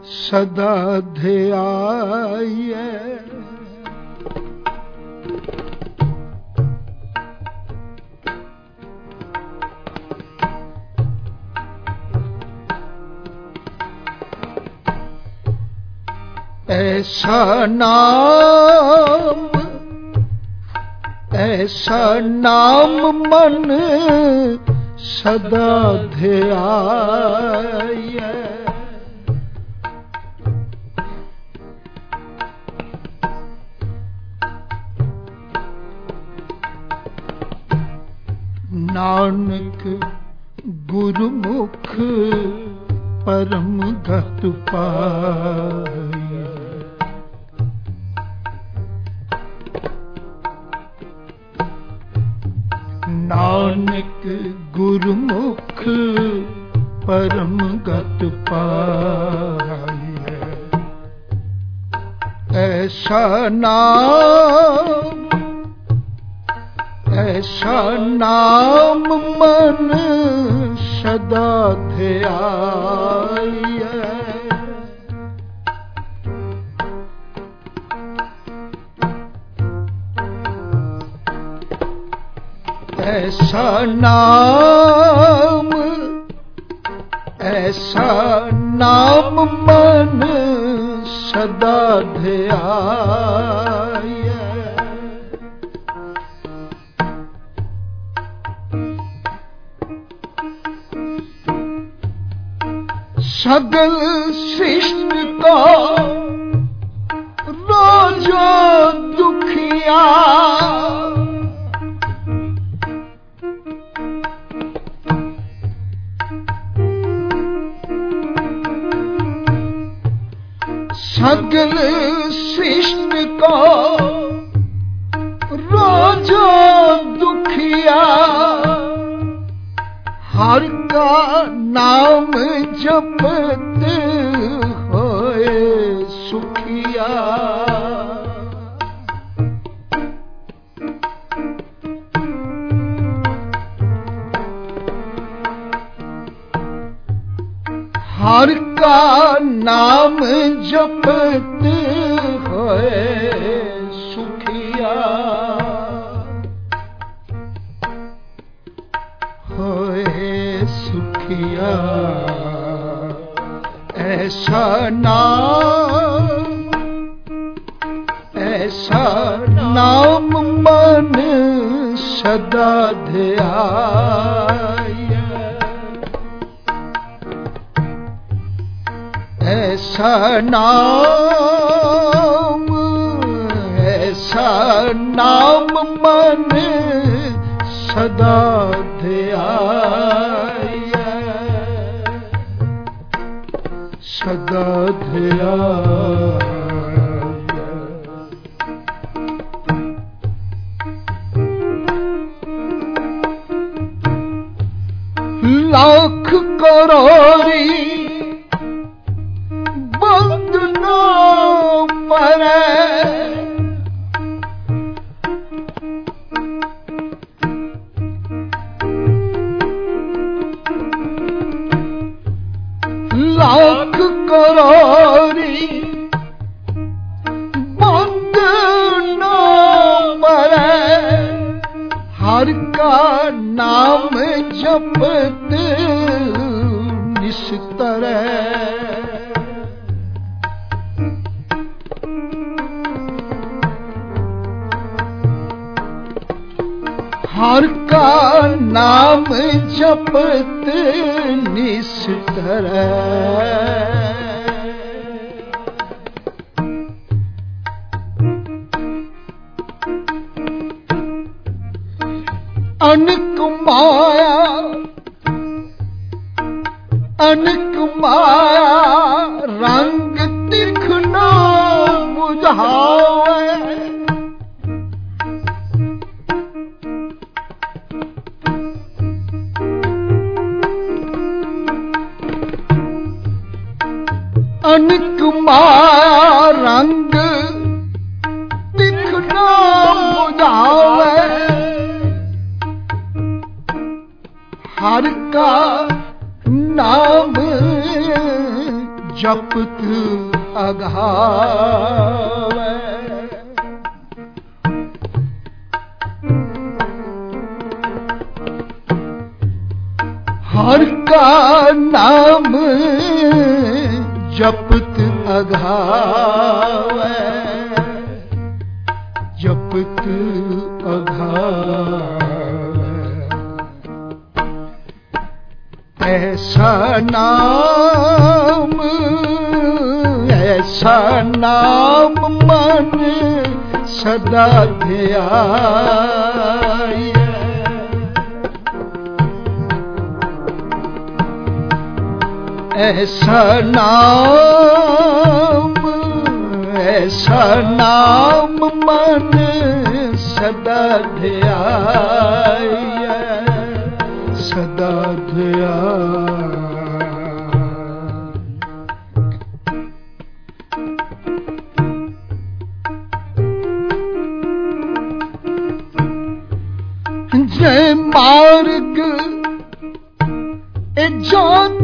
सदा ध्याय। ऐसा नाम मन सदा ध्याय। नानक गुरुमुख परम गत पाय। नानक गुरुमुख परम गत पाय। ऐसा नाम मन सदा ध्याय। ऐसा नाम मन सदा ध्याय। सगल सृष्टि को रोजो दुखिया। सगल सृष्टि को रोजो दुखिया। हर का नाम जपते होए सुखिया। हर का नाम जपते होए सुखिया। होए सुखिया। ऐसा नाम मन सदा ध्याय। ऐसा नाम मन सदा ध्याय। सदा ध्याय। लाख करोड़ी बंदना परे। लाख करोड़ी बंदना परे। हर का नाम जपते निस्तर। हर का नाम जपते निस्तर। अनक माया रंग दिखना बुझावे। अनक माया रंग दिखना बुझावे। हर का नाम जपत अघावे। हर का नाम जपत अघावे, जपत अघावे। ऐसा नाम मन सदा ध्याए। ऐसा नाम मन सदा ध्याए, सदा ध्याए। जय मार्ग जोत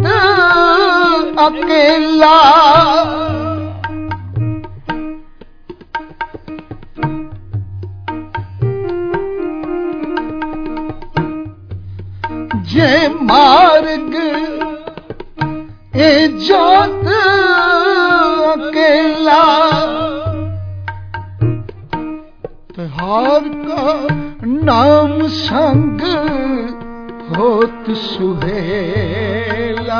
अकेला, जय मार्ग जोत अकेला। तिहार का नाम संग होत सुहेला।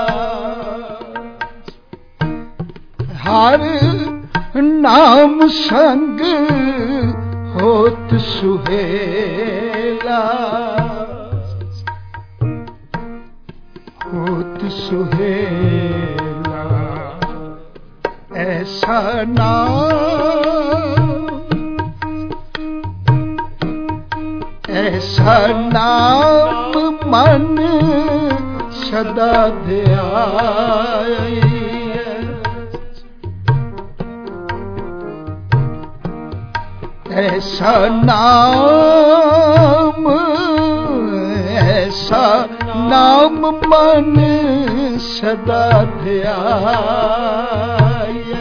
हर नाम संग होत सुहेला, होत सुहेला। ऐसा नाम मन सदा ध्याए। ऐसा नाम मन सदा ध्याए।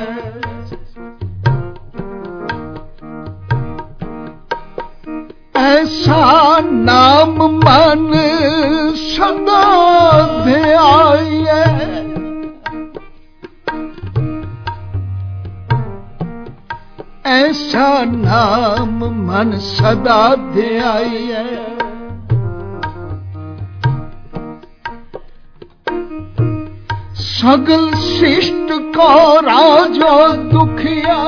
ऐसा नाम मन सदा ध्याए। ऐसा नाम मन सदा ध्याए। सगल शिष्ट को राजा दुखिया,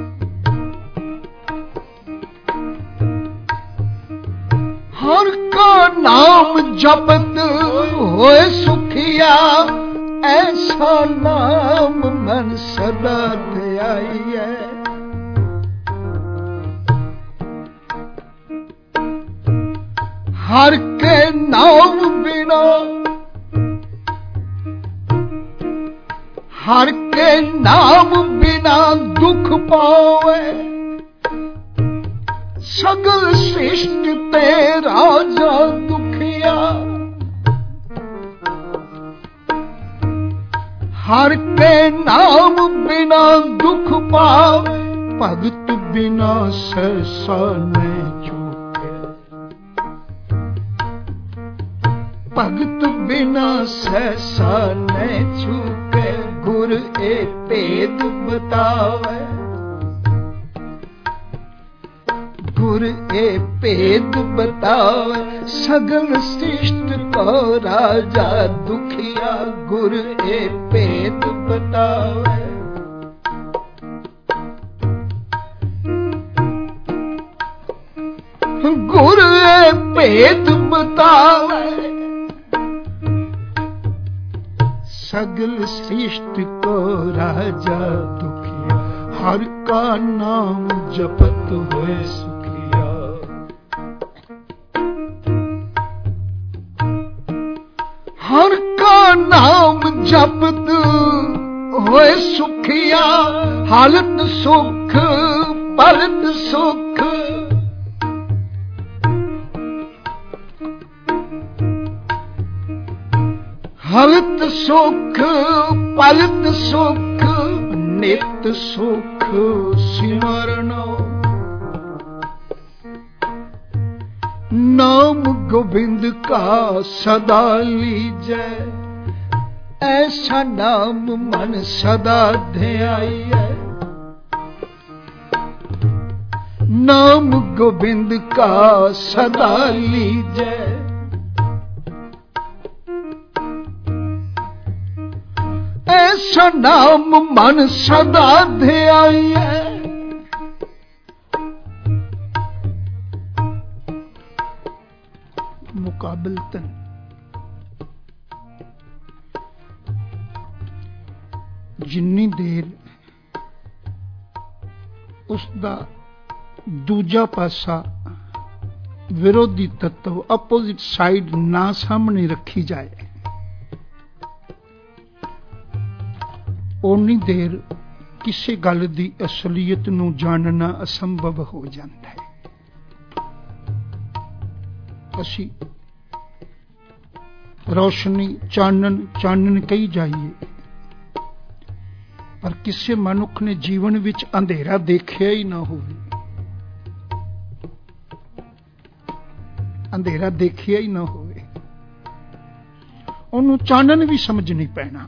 हर का नाम जपत होए सुखिया। ऐसा नाम मन सदा ध्याए। हर के नाम बिना, हर के नाम बिना दुख पावे। सगल सृष्ट ते राजा दुखिया। हर के नाम बिना दुख पावे। भगत बिना सहसा नहीं छूटे, भगत बिना सहसा नहीं छूटे। गुर ए भेद बतावे, गुर ए भेद बतावे। सगल सृष्ट को राजा दुखिया। गुर ए भेद बतावे। गुर ए भेद बतावे। सगल सृष्ट को राजा दुखिया। हर का नाम जपत होए सुखिया। हर का नाम जपत होए सुखिया। हालत सुख परत सुख। हलत सुख पलत सुख नित सुख सिमरनो। नाम गोविंद का सदा लीजै, ऐसा नाम मन सदा ध्याइयै। नाम गोविंद का सदा लीजै, ऐसा नाम मन सदा ध्याइयै। मुकाबलतन जिन्नी देर उसका दूजा पासा विरोधी तत्व अपोजिट साइड ना सामने रखी जाए, उन्नी देर किसी गल की असलियत नूं जानना असंभव हो जाता है। असी रोशनी चानन चानन कही जाइए, पर किसी मनुख ने जीवन विच अंधेरा देखिया ही ना हो, अंधेरा देखिया ही ना हो, उन्होंने चानन भी समझ नहीं पैना।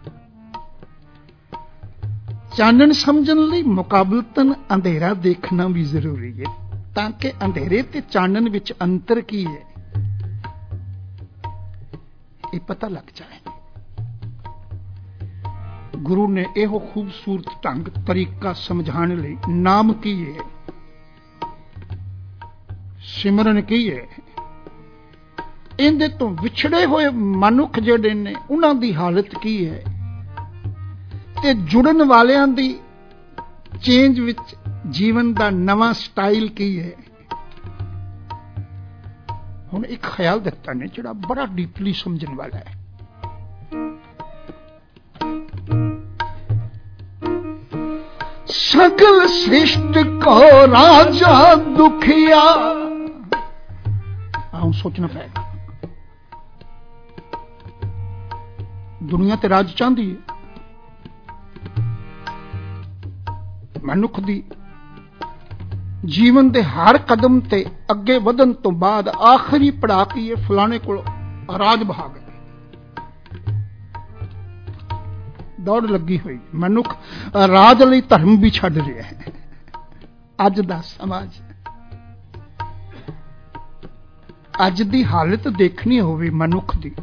चानन समझन लई मुकाबलतन अंधेरा देखना भी जरूरी है, ताकि अंधेरे ते चानन विच अंतर की है ये पता लग जाए। गुरु ने यह खूबसूरत ढंग तरीका समझाने लई नाम की है, सिमरन की है, इहदे तो विछड़े हुए मनुख जिहड़े ने उन्हां दी हालत की है, ते जुड़न वालियां दी चेंज विच जीवन का नवा स्टाइल की है। हुण एक ख्याल दिता ने जिहड़ा बड़ा डीपली समझण वाला है। सकल सृष्टि को राजा दुखिया, आऊं सोचना पड़ेगा। दुनिया ते राज चाहती है, मनुख दी जीवन के हर कदम ते अगे वधन तो बाद आखिरी पड़ा की है फलाने को राज भाग है, दौड़ लगी हुई। मनुख राज लई धर्म भी छड्ड रहा है। अज दा समाज, अज दी हालत देखनी होवे मनुख दी,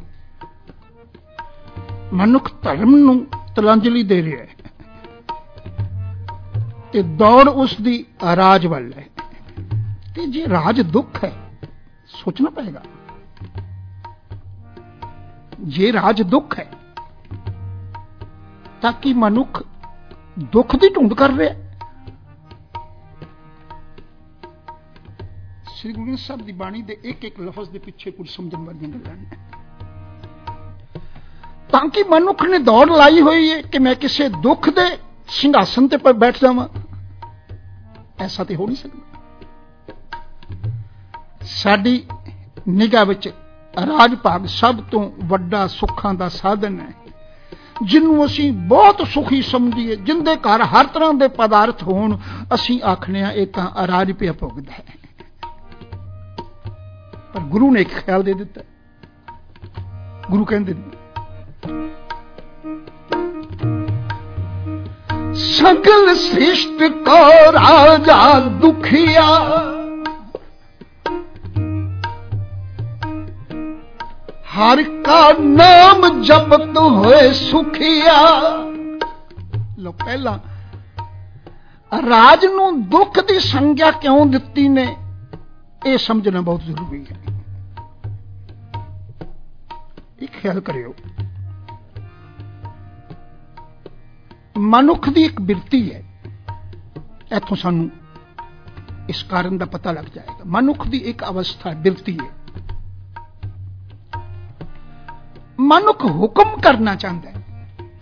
मनुख धर्म नूं तिलांजलि दे रहा है ते दौड़ उसकी राज वाल है। ते जे राज दुख है, सोचना पड़ेगा, जे राज दुख है ताकि मनुख दुख की ढूंढ कर रहा है। श्री गुरु ग्रंथ साहब की बाणी के एक एक लफज के पीछे कुछ समझने वाली गल्लां ने, ताकि मनुख ने दौड़ लाई हुई है कि मैं किसी दुख के सिंहासन पर बैठ जावां। ऐसा तो हो नहीं सकता। साडी निगाह विच राज भाग सब तो वड्डा सुखां दा साधन है, जिन्हों असी बहुत सुखी समझिए, जिंदे घर हर तरह के पदार्थ होण, असी आखने ये तां राज पिया भुगदा है। पर गुरु ने एक ख्याल दे दिता। गुरु कहंदे सकल सृष्टि को राजा दुखिया, हर का नाम जपत होए सुखिया। लो पहला राज नूं दुख की संज्ञा क्यों दिती ने, यह समझना बहुत जरूरी है। एक ख्याल करियो, मनुख की एक बिरती है, इथों सानू इस कारण का पता लग जाएगा। मनुख की एक अवस्था बिरती है, मनुख हुक्म करना चाहता है,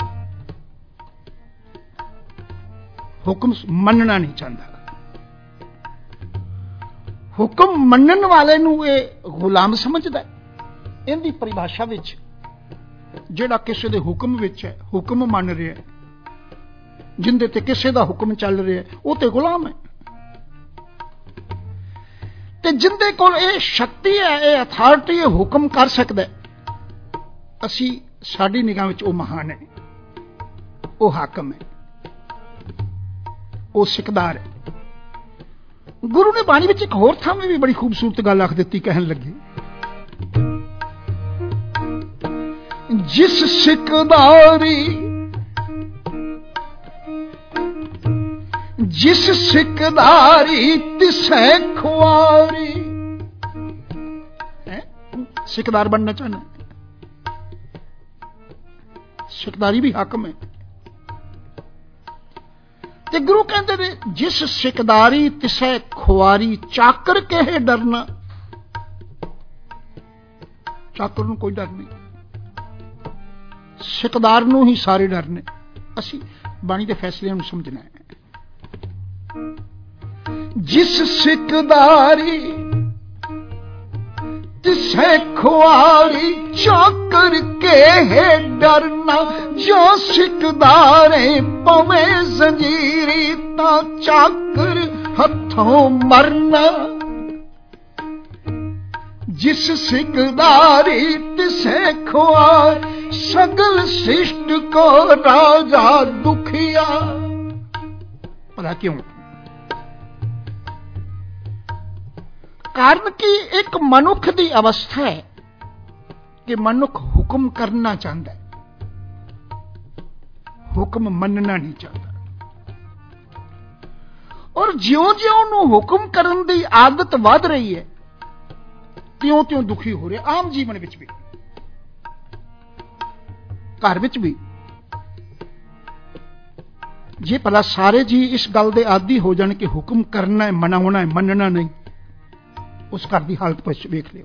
हुक्म मनना नहीं चाहता। हुक्म मनन वाले नूं ये गुलाम समझदा है। इनकी परिभाषा विच ਜਿਹੜਾ ਕਿਸੇ ਦੇ ਹੁਕਮ ਵਿੱਚ ਹੈ, ਹੁਕਮ ਮੰਨ ਰਿਹਾ, ਜਿੰਦੇ ਤੇ ਕਿਸੇ ਦਾ ਹੁਕਮ ਚੱਲ ਰਿਹਾ, ਉਹ ਤੇ ਗੁਲਾਮ ਹੈ। ਤੇ ਜਿੰਦੇ ਕੋਲ ਇਹ ਸ਼ਕਤੀ ਹੈ, ਇਹ ਅਥਾਰਟੀ, ਇਹ ਹੁਕਮ ਕਰ ਸਕਦਾ, ਅਸੀਂ ਸਾਡੀ ਨਿਗਾਹ ਵਿੱਚ ਉਹ ਮਹਾਨ ਹੈ, ਉਹ ਹਾਕਮ ਹੈ, ਉਹ ਸਿਕਦਾਰ ਹੈ। ਗੁਰੂ ਨੇ ਬਾਣੀ ਵਿੱਚ ਇੱਕ ਹੋਰ ਥਾਂ ਵੀ ਬੜੀ ਖੂਬਸੂਰਤ ਗੱਲ ਆਖ ਦਿੱਤੀ, ਕਹਿਣ ਲੱਗੇ, ਜਿਸ ਸਿਕਦਾਰੀ ਤਿਸੈ ਖੁਆਰੀ। ਸਿਕਦਾਰ ਬਣਨਾ ਚਾਹਨਾ, ਸਿਕਦਾਰੀ ਵੀ ਹਾਕਮ ਹੈ। ਤੇ ਗੁਰੂ ਕਹਿੰਦੇ ਨੇ, ਜਿਸ ਸਿਕਦਾਰੀ ਤਿਸੈ ਖੁਆਰੀ, ਚਾਕਰ ਕਹੇ ਡਰਨਾ। ਚਾਕਰ ਨੂੰ ਕੋਈ ਡਰ ਨਹੀਂ, ਸਿਕਦਾਰ ਨੂੰ ਹੀ ਸਾਰੇ ਡਰ ਨੇ। ਅਸੀਂ ਬਾਣੀ ਦੇ ਫੈਸਲਿਆਂ ਨੂੰ ਸਮਝਣਾ ਹੈ। ਜਿਸ ਸਿਕਦਾਰੀ ਤਿਸੈ ਖੁਆਰੀ, ਚਾਕਰ ਕਹੇ ਡਰਨਾ। ਜੋ ਸਿਕਦਾਰੇ ਪਵੇਂ ਜ਼ੰਜੀਰੀ, ਤਾਂ ਚਾਕਰ ਹੱਥੋਂ ਮਰਨਾ। ਜਿਸ ਸਿਕਦਾਰੀ ਤਿਸੈ ਖੁਆਰ, ਸਗਲ ਸਿਸ਼ਟ ਕੋ ਰਾਜਾ ਦੁਖੀਆ। ਭਲਾ ਕਿਉਂ? ਕਾਰਨ ਕਿ ਇੱਕ ਮਨੁੱਖ ਦੀ ਅਵਸਥਾ ਹੈ ਕਿ ਮਨੁੱਖ ਹੁਕਮ ਕਰਨਾ ਚਾਹੁੰਦਾ ਹੈ, ਹੁਕਮ ਮੰਨਣਾ ਨਹੀਂ ਚਾਹੁੰਦਾ। ਔਰ ਜਿਉਂ-ਜਿਉਂ ਉਹਨੂੰ ਹੁਕਮ ਕਰਨ ਦੀ ਆਦਤ ਵੱਧ ਰਹੀ ਹੈ, ਤਿਉਂ-ਤਿਉਂ ਦੁਖੀ ਹੋ ਰਿਹਾ। ਆਮ ਜੀਵਨ ਵਿੱਚ ਵੀ, ਘਰ ਵਿੱਚ ਵੀ, ਜੇ ਭਲਾ ਸਾਰੇ ਜੀ ਇਸ ਗੱਲ ਦੇ ਆਦੀ ਹੋ ਜਾਣ ਕਿ ਹੁਕਮ ਕਰਨਾ ਹੈ, ਮਨਾਉਣਾ ਹੈ, ਮੰਨਣਾ ਨਹੀਂ, ਉਸ ਘਰ ਦੀ ਹਾਲਤ ਪਰ ਵੇਖ ਲਿਓ।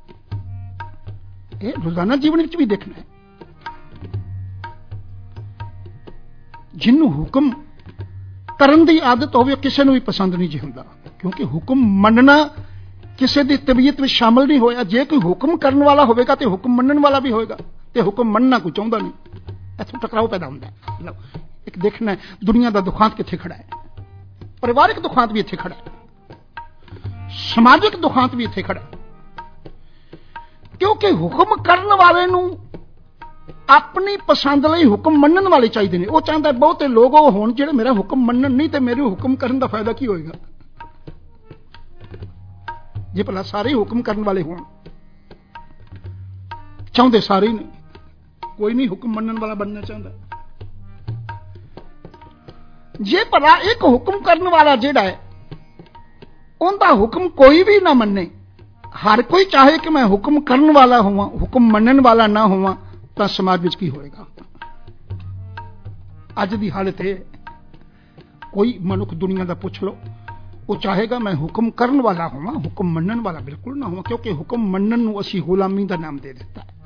ਇਹ ਰੋਜ਼ਾਨਾ ਜੀਵਨ ਵਿੱਚ ਵੀ ਦੇਖਣਾ ਹੈ। ਜਿਹਨੂੰ ਹੁਕਮ ਕਰਨ ਦੀ ਆਦਤ ਹੋਵੇ, ਕਿਸੇ ਨੂੰ ਵੀ ਪਸੰਦ ਨਹੀਂ ਜੀ ਹੁੰਦਾ, ਕਿਉਂਕਿ ਹੁਕਮ ਮੰਨਣਾ ਕਿਸੇ ਦੀ ਤਬੀਅਤ ਵਿੱਚ ਸ਼ਾਮਲ ਨਹੀਂ ਹੋਇਆ। ਜੇ ਕੋਈ ਹੁਕਮ ਕਰਨ ਵਾਲਾ ਹੋਵੇਗਾ ਤੇ ਹੁਕਮ ਮੰਨਣ ਵਾਲਾ ਵੀ ਹੋਵੇਗਾ, ਤੇ ਹੁਕਮ ਮੰਨਣਾ ਕੋਈ ਚਾਹੁੰਦਾ ਨਹੀਂ। ਇੱਥੋਂ ਟਕਰਾਓ ਪੈਦਾ ਹੁੰਦਾ ਹੈ। ਲਓ, ਇੱਕ ਦੇਖਣਾ ਹੈ ਦੁਨੀਆ ਦਾ ਦੁਖਾਂਤ ਕਿੱਥੇ ਖੜਾ ਹੈ, ਪਰਿਵਾਰਿਕ ਦੁਖਾਂਤ ਵੀ ਇੱਥੇ ਖੜਾ ਹੈ, ਸਮਾਜਿਕ ਦੁਖਾਂਤ ਵੀ ਇੱਥੇ ਖੜਾ ਹੈ। ਕਿਉਂਕਿ ਹੁਕਮ ਕਰਨ ਵਾਲੇ ਨੂੰ ਆਪਣੀ ਪਸੰਦ ਲਈ ਹੁਕਮ ਮੰਨਣ ਵਾਲੇ ਚਾਹੀਦੇ ਨੇ। ਉਹ ਚਾਹੁੰਦਾ ਬਹੁਤੇ ਲੋਕ ਉਹ ਹੋਣ ਜਿਹੜੇ ਮੇਰਾ ਹੁਕਮ ਮੰਨਣ, ਨਹੀਂ ਤੇ ਮੇਰੇ ਹੁਕਮ ਕਰਨ ਦਾ ਫਾਇਦਾ ਕੀ ਹੋਏਗਾ। ਜੇ ਭਲਾ ਸਾਰੇ ਹੁਕਮ ਕਰਨ ਵਾਲੇ ਹੋਣ, ਚਾਹੁੰਦੇ ਸਾਰੇ ਨੇ, ਕੋਈ ਨਹੀਂ ਹੁਕਮ ਮੰਨਣ ਵਾਲਾ ਬਣਨਾ ਚਾਹੁੰਦਾ। ਜੇ ਭਲਾ ਇੱਕ ਹੁਕਮ ਕਰਨ ਵਾਲਾ ਜਿਹੜਾ ਹੈ, ਉਹਦਾ ਹੁਕਮ ਕੋਈ ਵੀ ਨਾ ਮੰਨੇ, ਹਰ ਕੋਈ ਚਾਹੇ ਕਿ ਮੈਂ ਹੁਕਮ ਕਰਨ ਵਾਲਾ ਹੋਵਾਂ, ਹੁਕਮ ਮੰਨਣ ਵਾਲਾ ਨਾ ਹੋਵਾਂ, ਤਾਂ ਸਮਾਜ ਵਿੱਚ ਕੀ ਹੋਏਗਾ। ਅੱਜ ਦੀ ਹਾਲਤ ਇਹ, ਕੋਈ ਮਨੁੱਖ ਦੁਨੀਆ ਦਾ ਪੁੱਛ ਲਓ, ਉਹ ਚਾਹੇਗਾ ਮੈਂ ਹੁਕਮ ਕਰਨ ਵਾਲਾ ਹੋਵਾਂ, ਹੁਕਮ ਮੰਨਣ ਵਾਲਾ ਬਿਲਕੁਲ ਨਾ ਹੋਵਾਂ, ਕਿਉਂਕਿ ਹੁਕਮ ਮੰਨਣ ਨੂੰ ਅਸੀਂ ਗੁਲਾਮੀ ਦਾ ਨਾਮ ਦੇ ਦਿੱਤਾ ਹੈ।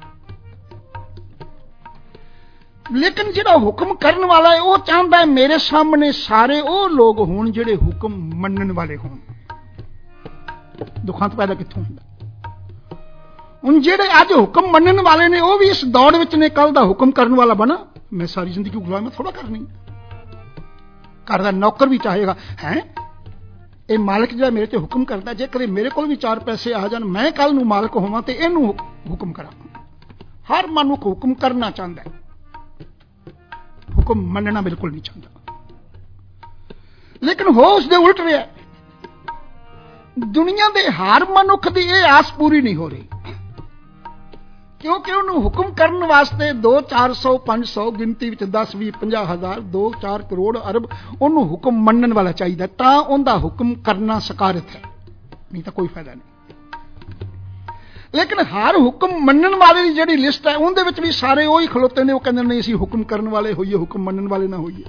ਲੇਕਿਨ ਜਿਹੜਾ ਹੁਕਮ ਕਰਨ ਵਾਲਾ ਹੈ, ਉਹ ਚਾਹੁੰਦਾ ਹੈ ਮੇਰੇ ਸਾਹਮਣੇ ਸਾਰੇ ਉਹ ਲੋਕ ਹੋਣ ਜਿਹੜੇ ਹੁਕਮ ਮੰਨਣ ਵਾਲੇ ਹੋਣ। ਦੁਖਾਂਤ ਪੈਦਾ ਕਿੱਥੋਂ ਹੁੰਦਾ? ਹੁਣ ਜਿਹੜੇ ਅੱਜ ਹੁਕਮ ਮੰਨਣ ਵਾਲੇ ਨੇ, ਉਹ ਵੀ ਇਸ ਦੌੜ ਵਿੱਚ ਨੇ, ਕੱਲ ਦਾ ਹੁਕਮ ਕਰਨ ਵਾਲਾ ਬਣਾ। ਮੈਂ ਸਾਰੀ ਜ਼ਿੰਦਗੀ ਗੁਲਾਮੀ ਥੋੜਾ ਕਰਨੀ। ਘਰ ਦਾ ਨੌਕਰ ਵੀ ਚਾਹੇਗਾ, ਹੈ ਇਹ ਮਾਲਕ ਜਿਹੜਾ ਮੇਰੇ ਤੇ ਹੁਕਮ ਕਰਦਾ, ਜੇ ਕਦੇ ਮੇਰੇ ਕੋਲ ਵੀ 4 ਪੈਸੇ ਆ ਜਾਣ, ਮੈਂ ਕੱਲ ਨੂੰ ਮਾਲਕ ਹੋਵਾਂ ਤੇ ਇਹਨੂੰ ਹੁਕਮ ਕਰਾਂ। ਹਰ ਮਨੁੱਖ ਹੁਕਮ ਕਰਨਾ ਚਾਹੁੰਦਾ ਹੈ, ਹੁਕਮ ਮੰਨਣਾ ਬਿਲਕੁਲ ਨਹੀਂ ਚਾਹੁੰਦਾ। ਲੇਕਿਨ ਹੋ ਉਸਦੇ ਉਲਟ ਰਿਹਾ। ਦੁਨੀਆ ਦੇ ਹਰ ਮਨੁੱਖ ਦੀ ਇਹ ਆਸ ਪੂਰੀ ਨਹੀਂ ਹੋ ਰਹੀ, ਕਿਉਂਕਿ ਉਹਨੂੰ ਹੁਕਮ ਕਰਨ ਵਾਸਤੇ 200, 400, 500, ਗਿਣਤੀ ਵਿੱਚ 10, 20, 50 ਹਜ਼ਾਰ, 2, 4 ਕਰੋੜ, ਅਰਬ ਉਹਨੂੰ ਹੁਕਮ ਮੰਨਣ ਵਾਲਾ ਚਾਹੀਦਾ, ਤਾਂ ਉਹਦਾ ਹੁਕਮ ਕਰਨਾ ਸਕਾਰਤ ਹੈ, ਨਹੀਂ ਤਾਂ ਕੋਈ ਫਾਇਦਾ ਨਹੀਂ। ਲੇਕਿਨ ਹਰ ਹੁਕਮ ਮੰਨਣ ਵਾਲੇ ਦੀ ਜਿਹੜੀ ਲਿਸਟ ਹੈ, ਉਹਦੇ ਵਿੱਚ ਵੀ ਸਾਰੇ ਉਹੀ ਖਲੋਤੇ ਨੇ। ਉਹ ਕਹਿੰਦੇ ਨਹੀਂ ਅਸੀਂ ਹੁਕਮ ਕਰਨ ਵਾਲੇ ਹੋਈਏ, ਹੁਕਮ ਮੰਨਣ ਵਾਲੇ ਨਾ ਹੋਈਏ।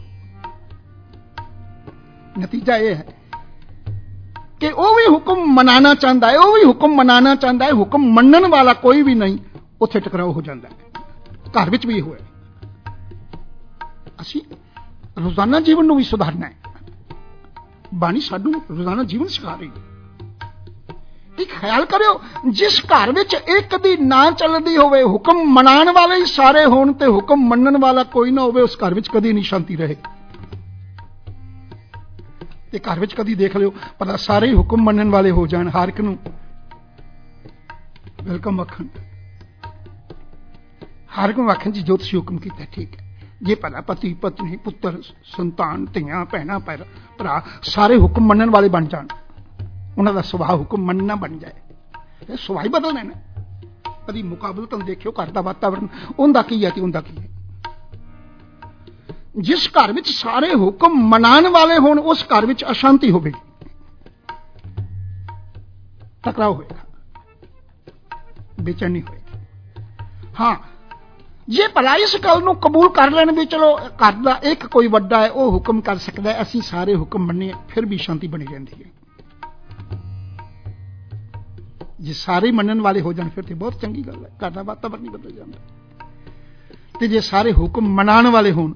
ਨਤੀਜਾ ਇਹ ਹੈ ਕਿ ਉਹ ਵੀ ਹੁਕਮ ਮਨਾਣਾ ਚਾਹੁੰਦਾ ਹੈ, ਉਹ ਵੀ ਹੁਕਮ ਮਨਾਣਾ ਚਾਹੁੰਦਾ ਹੈ, ਹੁਕਮ ਮੰਨਣ ਵਾਲਾ ਕੋਈ ਵੀ ਨਹੀਂ, ਉੱਥੇ ਟਕਰਾਓ ਹੋ ਜਾਂਦਾ ਹੈ। ਘਰ ਵਿੱਚ ਵੀ ਇਹ ਹੋਇਆ। ਅਸੀਂ ਰੋਜ਼ਾਨਾ ਜੀਵਨ ਨੂੰ ਵੀ ਸੁਧਾਰਨਾ ਹੈ। ਬਾਣੀ ਸਾਨੂੰ ਰੋਜ਼ਾਨਾ ਜੀਵਨ ਸਿਖਾ ਰਹੀ ਹੈ एक ख्याल करियो, जिस घर विच एक दी ना चलदी होवे, हुक्म मनाण वाले ही सारे होण ते हुक्म मनण वाला कोई ना होवे, उस घर विच कदी नहीं शांति रहे। ते घर विच कदी देख लियो भला सारे ही हुक्म मनण वाले हो जाण, हर एक नूं वेलकम आखण, हर एक नूं आखण जी जो तुसीं हुक्म कीता ठीक है। जे भला पति पत्नी पुत्र संतान धीआं भैणां भरा सारे हुक्म मनण वाले बन जाण, उन्हां दा सुभाव हुक्म मनना बन जाए, सुभाव ही बदलने ने। कभी मुकाबलतन देखियो घर दा वातावरण उंदा की है ते उंदा की है। जिस घर विच सारे हुक्म मनाण वाले होण, उस घर विच अशांति होवेगी, टकराव होएगा, बेचैनी होएगी। हाँ, जे भला इस गल नूं कबूल कर लैण भी चलो घर दा एक कोई वड्डा है, वो हुक्म कर सकदा है, असीं सारे हुक्म मन्नीए, फिर भी शांति बनी रहिंदी है। जे सारे मनन वाले हो जाए फिर तो बहुत चंगी गल है, घर का वातावरण ही बदल जाता। ते जे सारे हुक्म मनाने वाले होण,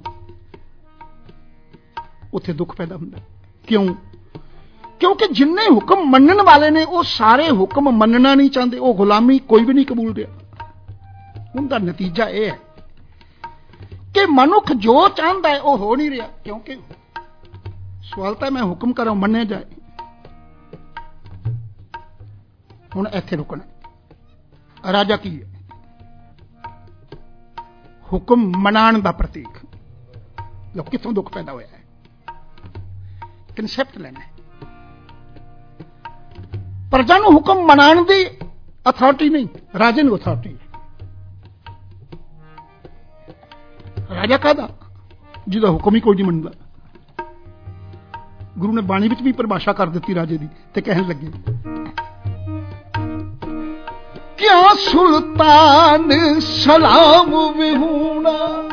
उत्थे दुख पैदा हुंदा। क्यों? क्योंकि जिन्ने हुक्म मनन वाले ने वो सारे हुक्म मनना नहीं चाहते, वो गुलामी कोई भी नहीं कबूल रहा। उनका नतीजा यह है कि मनुख जो चाहता है वो हो नहीं रहा। क्योंकि सवाल तो मैं हुक्म करा मन्ने जाए, हुण इत्थे रुकना। राजा की है? हुक्म मनाण दा प्रतीक। लो कितों दुख पैदा होया है, कंसैप्ट लेना है। प्रजा नूं हुक्म मनाण दी अथॉरिटी नहीं, राजे नूं अथॉरिटी है। राजा कहदा जिहदा हुक्म ही कोई नहीं मनदा। गुरु ने बाणी विच भी परिभाषा कर दी राजे दी, ते कहण लगे क्या सुल्तान सलाम विहूणा,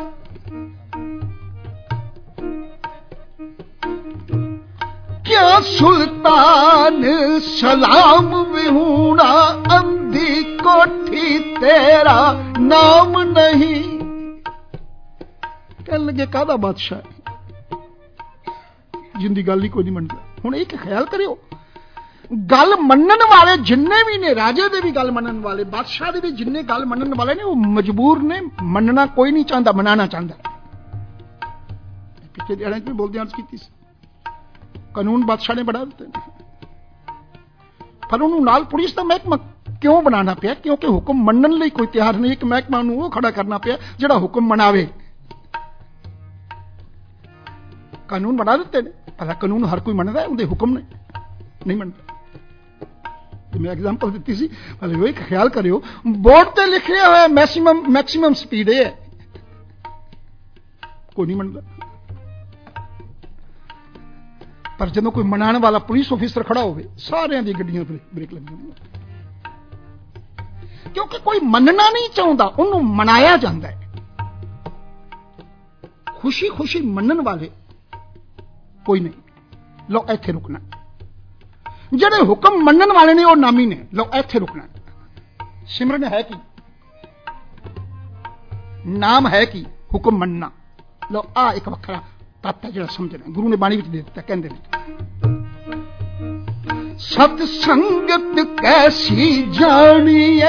क्या सुल्तान सलाम विहूणा, अंधी कोठी तेरा नाम नहीं। कह लगे कादा बादशाह जिंदी गल ही कोई नहीं मनता। हुण एक ख्याल करियो, गल मनन वाले जिन्ने भी ने, राजे दे भी गल मनन वाले, बादशाह दे भी जिन्ने गल मनन वाले ने, वो मजबूर ने, मनना कोई नहीं चाहता, मनाना चाहता। पिछले दिहाड़े भी बोलते अर्ज की, कानून बादशाह ने बना दिते, पर उन्होंने नाल पुलिस का महकमा क्यों बनाना पिया? क्योंकि हुक्म मनन लई कोई तैयार नहीं। एक महकमा नूं वो खड़ा करना पिया जिहड़ा हुक्म मनावे। कानून बना दिते ने, भला कानून हर कोई मनदा है, उहदे हुक्म ने नहीं मनदा। मैं एग्जाम्पल दी सी, एक ख्याल करियो, बोर्ड ते लिखिया होया मैक्सिमम स्पीड है, कोई नहीं मनदा। पर जदों कोई मनाने वाला पुलिस ऑफिसर खड़ा होवे, सारियां दी गड्डियां ब्रेक लग जांदियां, क्योंकि कोई मनना नहीं चाहता, उन्हों मनाया जाता है। खुशी खुशी मनन वाले कोई नहीं। लो इत्थे रुकना। जिहड़े हुक्म मनन वाले ने वो नामी ने। लो इत्थे रुकना। सिमरन है कि नाम है कि हुक्म मनना। लो आ एक वखरा तत्त है जिहड़ा समझना। गुरु ने बाणी विच दे दिता, कहंदे ने सत संगत कैसी जानिए,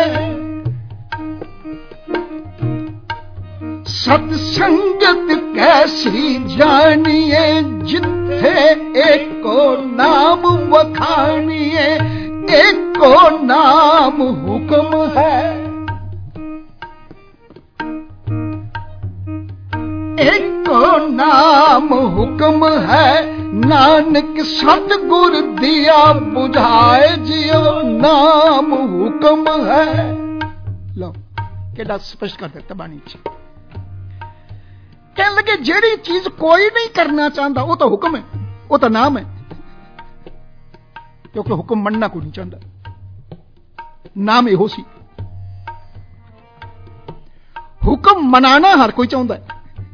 सत संगत कैसी जानिए, जिथे एको नाम वखानिए, एको नाम हुक्म है, एको नाम हुक्म है, नानक सतगुर दिया बुझाए जियो, नाम हुक्म है। लो केड़ा स्पष्ट कर दिता बाणी च। कहने लगे जेड़ी चीज कोई नहीं करना चाहता वो तो हुक्म है, वो तो नाम है, क्योंकि हुक्म मनना कोई नहीं चाहता। नाम यहो सी। हुक्म मनाना हर कोई चाहता है,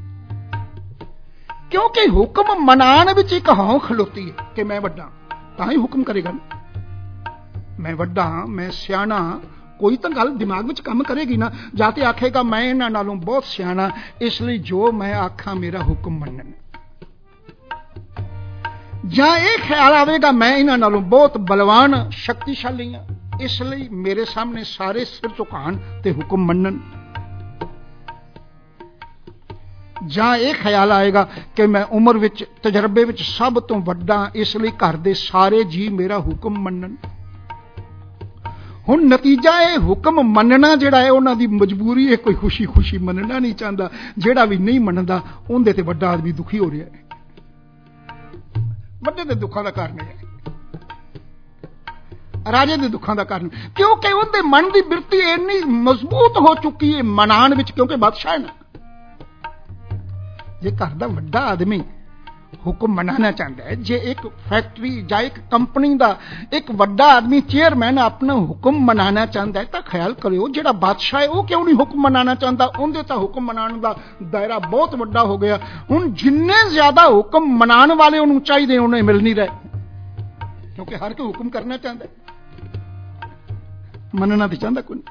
क्योंकि हुक्म मनाने विच एक हौं खलोती है कि मैं वड्डा, तां ही हुक्म करेगा। मैं वड्डा, मैं सियाणा, कोई तो गल दिमाग में काम करेगी ना। जाते आखेगा मैं इन्हां नालों बहुत सियाणा, इसलिए जो मैं आखा मेरा हुक्म मनन। जां ये ख्याल आवेगा मैं इन्हां नालों बहुत बलवान शक्तिशाली हाँ, इसलिए मेरे सामने सारे सिर झुकाण ते हुक्म मनन। जां यह ख्याल आएगा कि मैं उम्र विच तजर्बे विच सब तो वड्डा, इसलिए घर दे सारे जी मेरा हुक्म मनन। हुण नतीजा है हुक्म मनना जिहड़ा है उन्हां दी मजबूरी है, कोई खुशी खुशी मनना नहीं चाहता। जिहड़ा भी नहीं मनदा उहदे ते वड्डा आदमी दुखी हो रहा है, वड्डे दे दुखां दा कारण है, राजे दे दुखां दा कारण, क्योंकि उहदे मन दी बिरती इन्नी मजबूत हो चुकी है मनाण विच, क्योंकि बादशाह है ना। जे घर दा वड्डा आदमी हुक्म मनाना चाहता है, जे एक फैक्ट्री या एक कंपनी का एक वड्डा आदमी चेयरमैन अपना हुक्म मनाना चाहता है, तो ख्याल करो जिहड़ा बादशाह है वह क्यों नहीं हुक्म मनाना चाहता। उनके तो हुक्म मनाने का दायरा बहुत वड्डा हो गया। हुण जिन्ने ज्यादा हुक्म मनाने वाले उन्होंने चाहिए उन्हें मिल नहीं रहे, क्योंकि हर कोई हुक्म करना चाहता है, मनना तो चाहता कोई।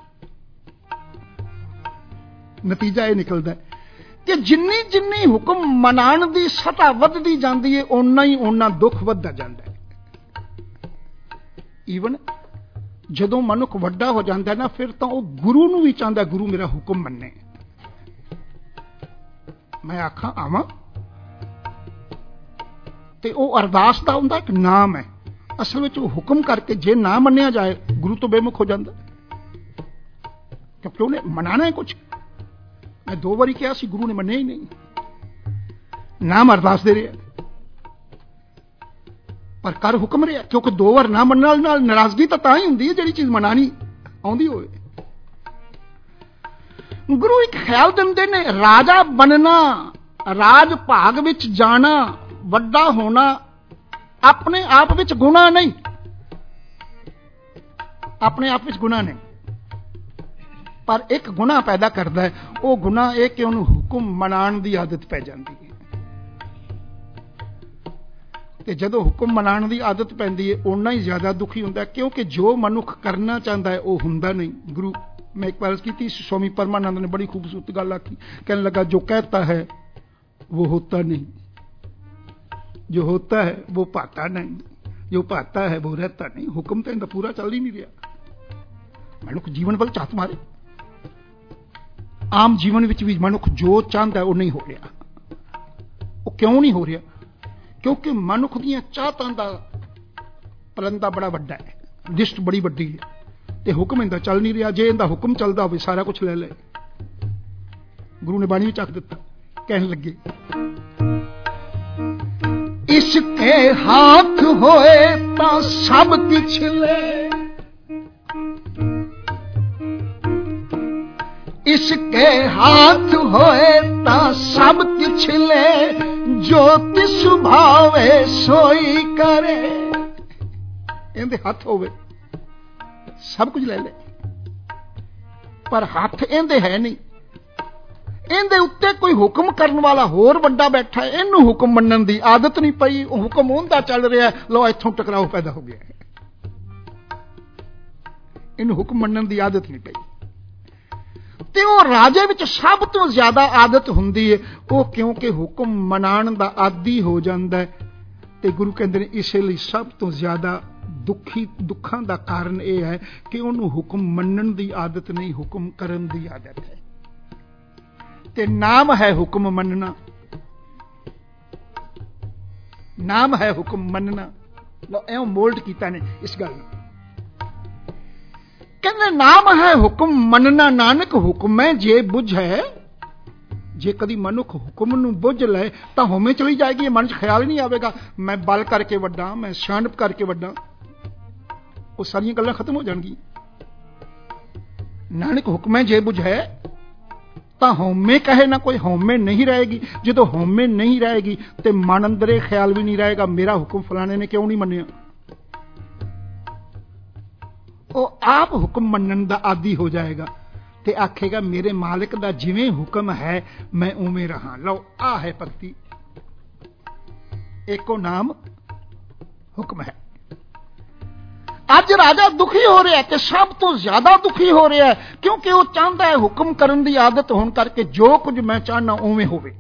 नतीजा यह निकलता है कि जिन्नी जिन्नी हुक्म मनाण दी सतह वधदी जांदी है उन्ना ही उन्ना दुख वधदा जांदा है। ईवन जदों मनुख वड्डा हो जाता है ना, फिर तो वह गुरु नूं भी चाहता, गुरु मेरा हुक्म मन्ने, मैं आखां आवां, ते वह अरदास दा हुंदा एक नाम है। असल में वो हुक्म करके जे ना मन्निया जाए गुरु तो बेमुख हो जाता, क्योंकि उन्हें मनाना है कुछ। मैं 2 बारी कहा सी, गुरु ने मन्निया ही नहीं, नाम अरदास दे रहा पर कर हुक्म रहा, क्योंकि 2 बार ना मनने नाल नाराजगी तो ही होंदी है जिहड़ी चीज मनानी आउंदी होवे। गुरु एक ख्याल दिंदे ने, राजा बनना, राज भाग विच जाना, वड्डा होना अपने आप विच गुनाह नहीं, अपने आप विच गुनाह नहीं, पर एक गुनाह पैदा करता है। वह गुनाह है कि उन्होंने हुक्म मनाण दी आदत पै जाती है, ते जदों हुक्म मनाण दी आदत पैंदी है उन्ना ही ज्यादा दुखी होंदा है, क्योंकि जो मनुख करना चाहता है वह हुंदा नहीं। गुरु मैं एक बार की स्वामी परमानंद ने बड़ी खूबसूरत गल आखी, कहने लगा जो कहता है वो होता नहीं, जो होता है वो पाता नहीं, जो पाता है वो रहता नहीं। हुक्म तो इनका पूरा चल ही नहीं रहा। मनुख जीवन वाल झात मारे, आम जीवन विच भी मनुख जो चाहता है वो नहीं हो रहा। वो क्यों नहीं हो रहा? क्योंकि मनुख दीयां चाहतां दा पलंदा बड़ा वड्डा है, लिस्ट बड़ी वड्डी है, ते हुक्म इनका चल नहीं रहा। जे इनका हुक्म चलता हो सारा कुछ ले ले। गुरु ने बाणी विच आख दिता, कहने लगे इसके हाथ होए ता सब किछ ले, इसके हाथ होए ता सब किछ ले, जो तिस भावे सोई करे। इनके हाथ होवे सब कुछ ले ले, पर हाथ इनके है नहीं। इनके उत्ते कोई हुक्म करने वाला होर वड्डा बैठा है, इनू हुक्म मनन दी आदत नहीं पई। हुक्म उनका चल रहा है, लो इत्थों टकराव पैदा हो गया है, इनू हुक्म मनन दी आदत नहीं पई। ते वो राजे विच सब तो ज्यादा आदत हुंदी है, वो क्योंकि हुक्म मनाण दा आदी हो जांदा है। ते गुरु कहंदे ने इसलिए सब तो ज्यादा दुखां दा कारण यह है कि उन्होंने हुक्म मनन दी आदत नहीं, हुक्म करन दी आदत है। ते नाम है हुक्म मनना, नाम है हुक्म मनना। लो एवं मोल्ड कीता ने इस गल नूं। कहते नाम है हुक्म मनना, नानक हुक्म है जे बुझ है। जे कदी मनुख हुक्म नूं बुझ ले तो होमे चली जाएगी, मन च ख्याल नहीं आवेगा मैं बल करके वड्डा, मैं सियाणप करके वड्डा, वो सारियां गल्लां खत्म हो जाएंगी। नानक हुक्म है जे बुझ है तो होमे कहे ना कोई, होमे नहीं रहेगी। जो होमे नहीं रहेगी तो मन अंदर ख्याल भी नहीं रहेगा मेरा हुक्म फलाने ने क्यों नहीं मन्निया। वो आप हुक्म मनन दा आदी हो जाएगा ते आखेगा मेरे मालिक दा जिवें हुक्म है मैं उवें रहा। लो आ है पक्ति, एको नाम हुक्म है। अज राजा दुखी हो रहा है कि सब तो ज्यादा दुखी हो रहा है, क्योंकि वो चाहता है हुक्म करन दी आदत होने करके जो कुछ मैं चाहना उवें होवे।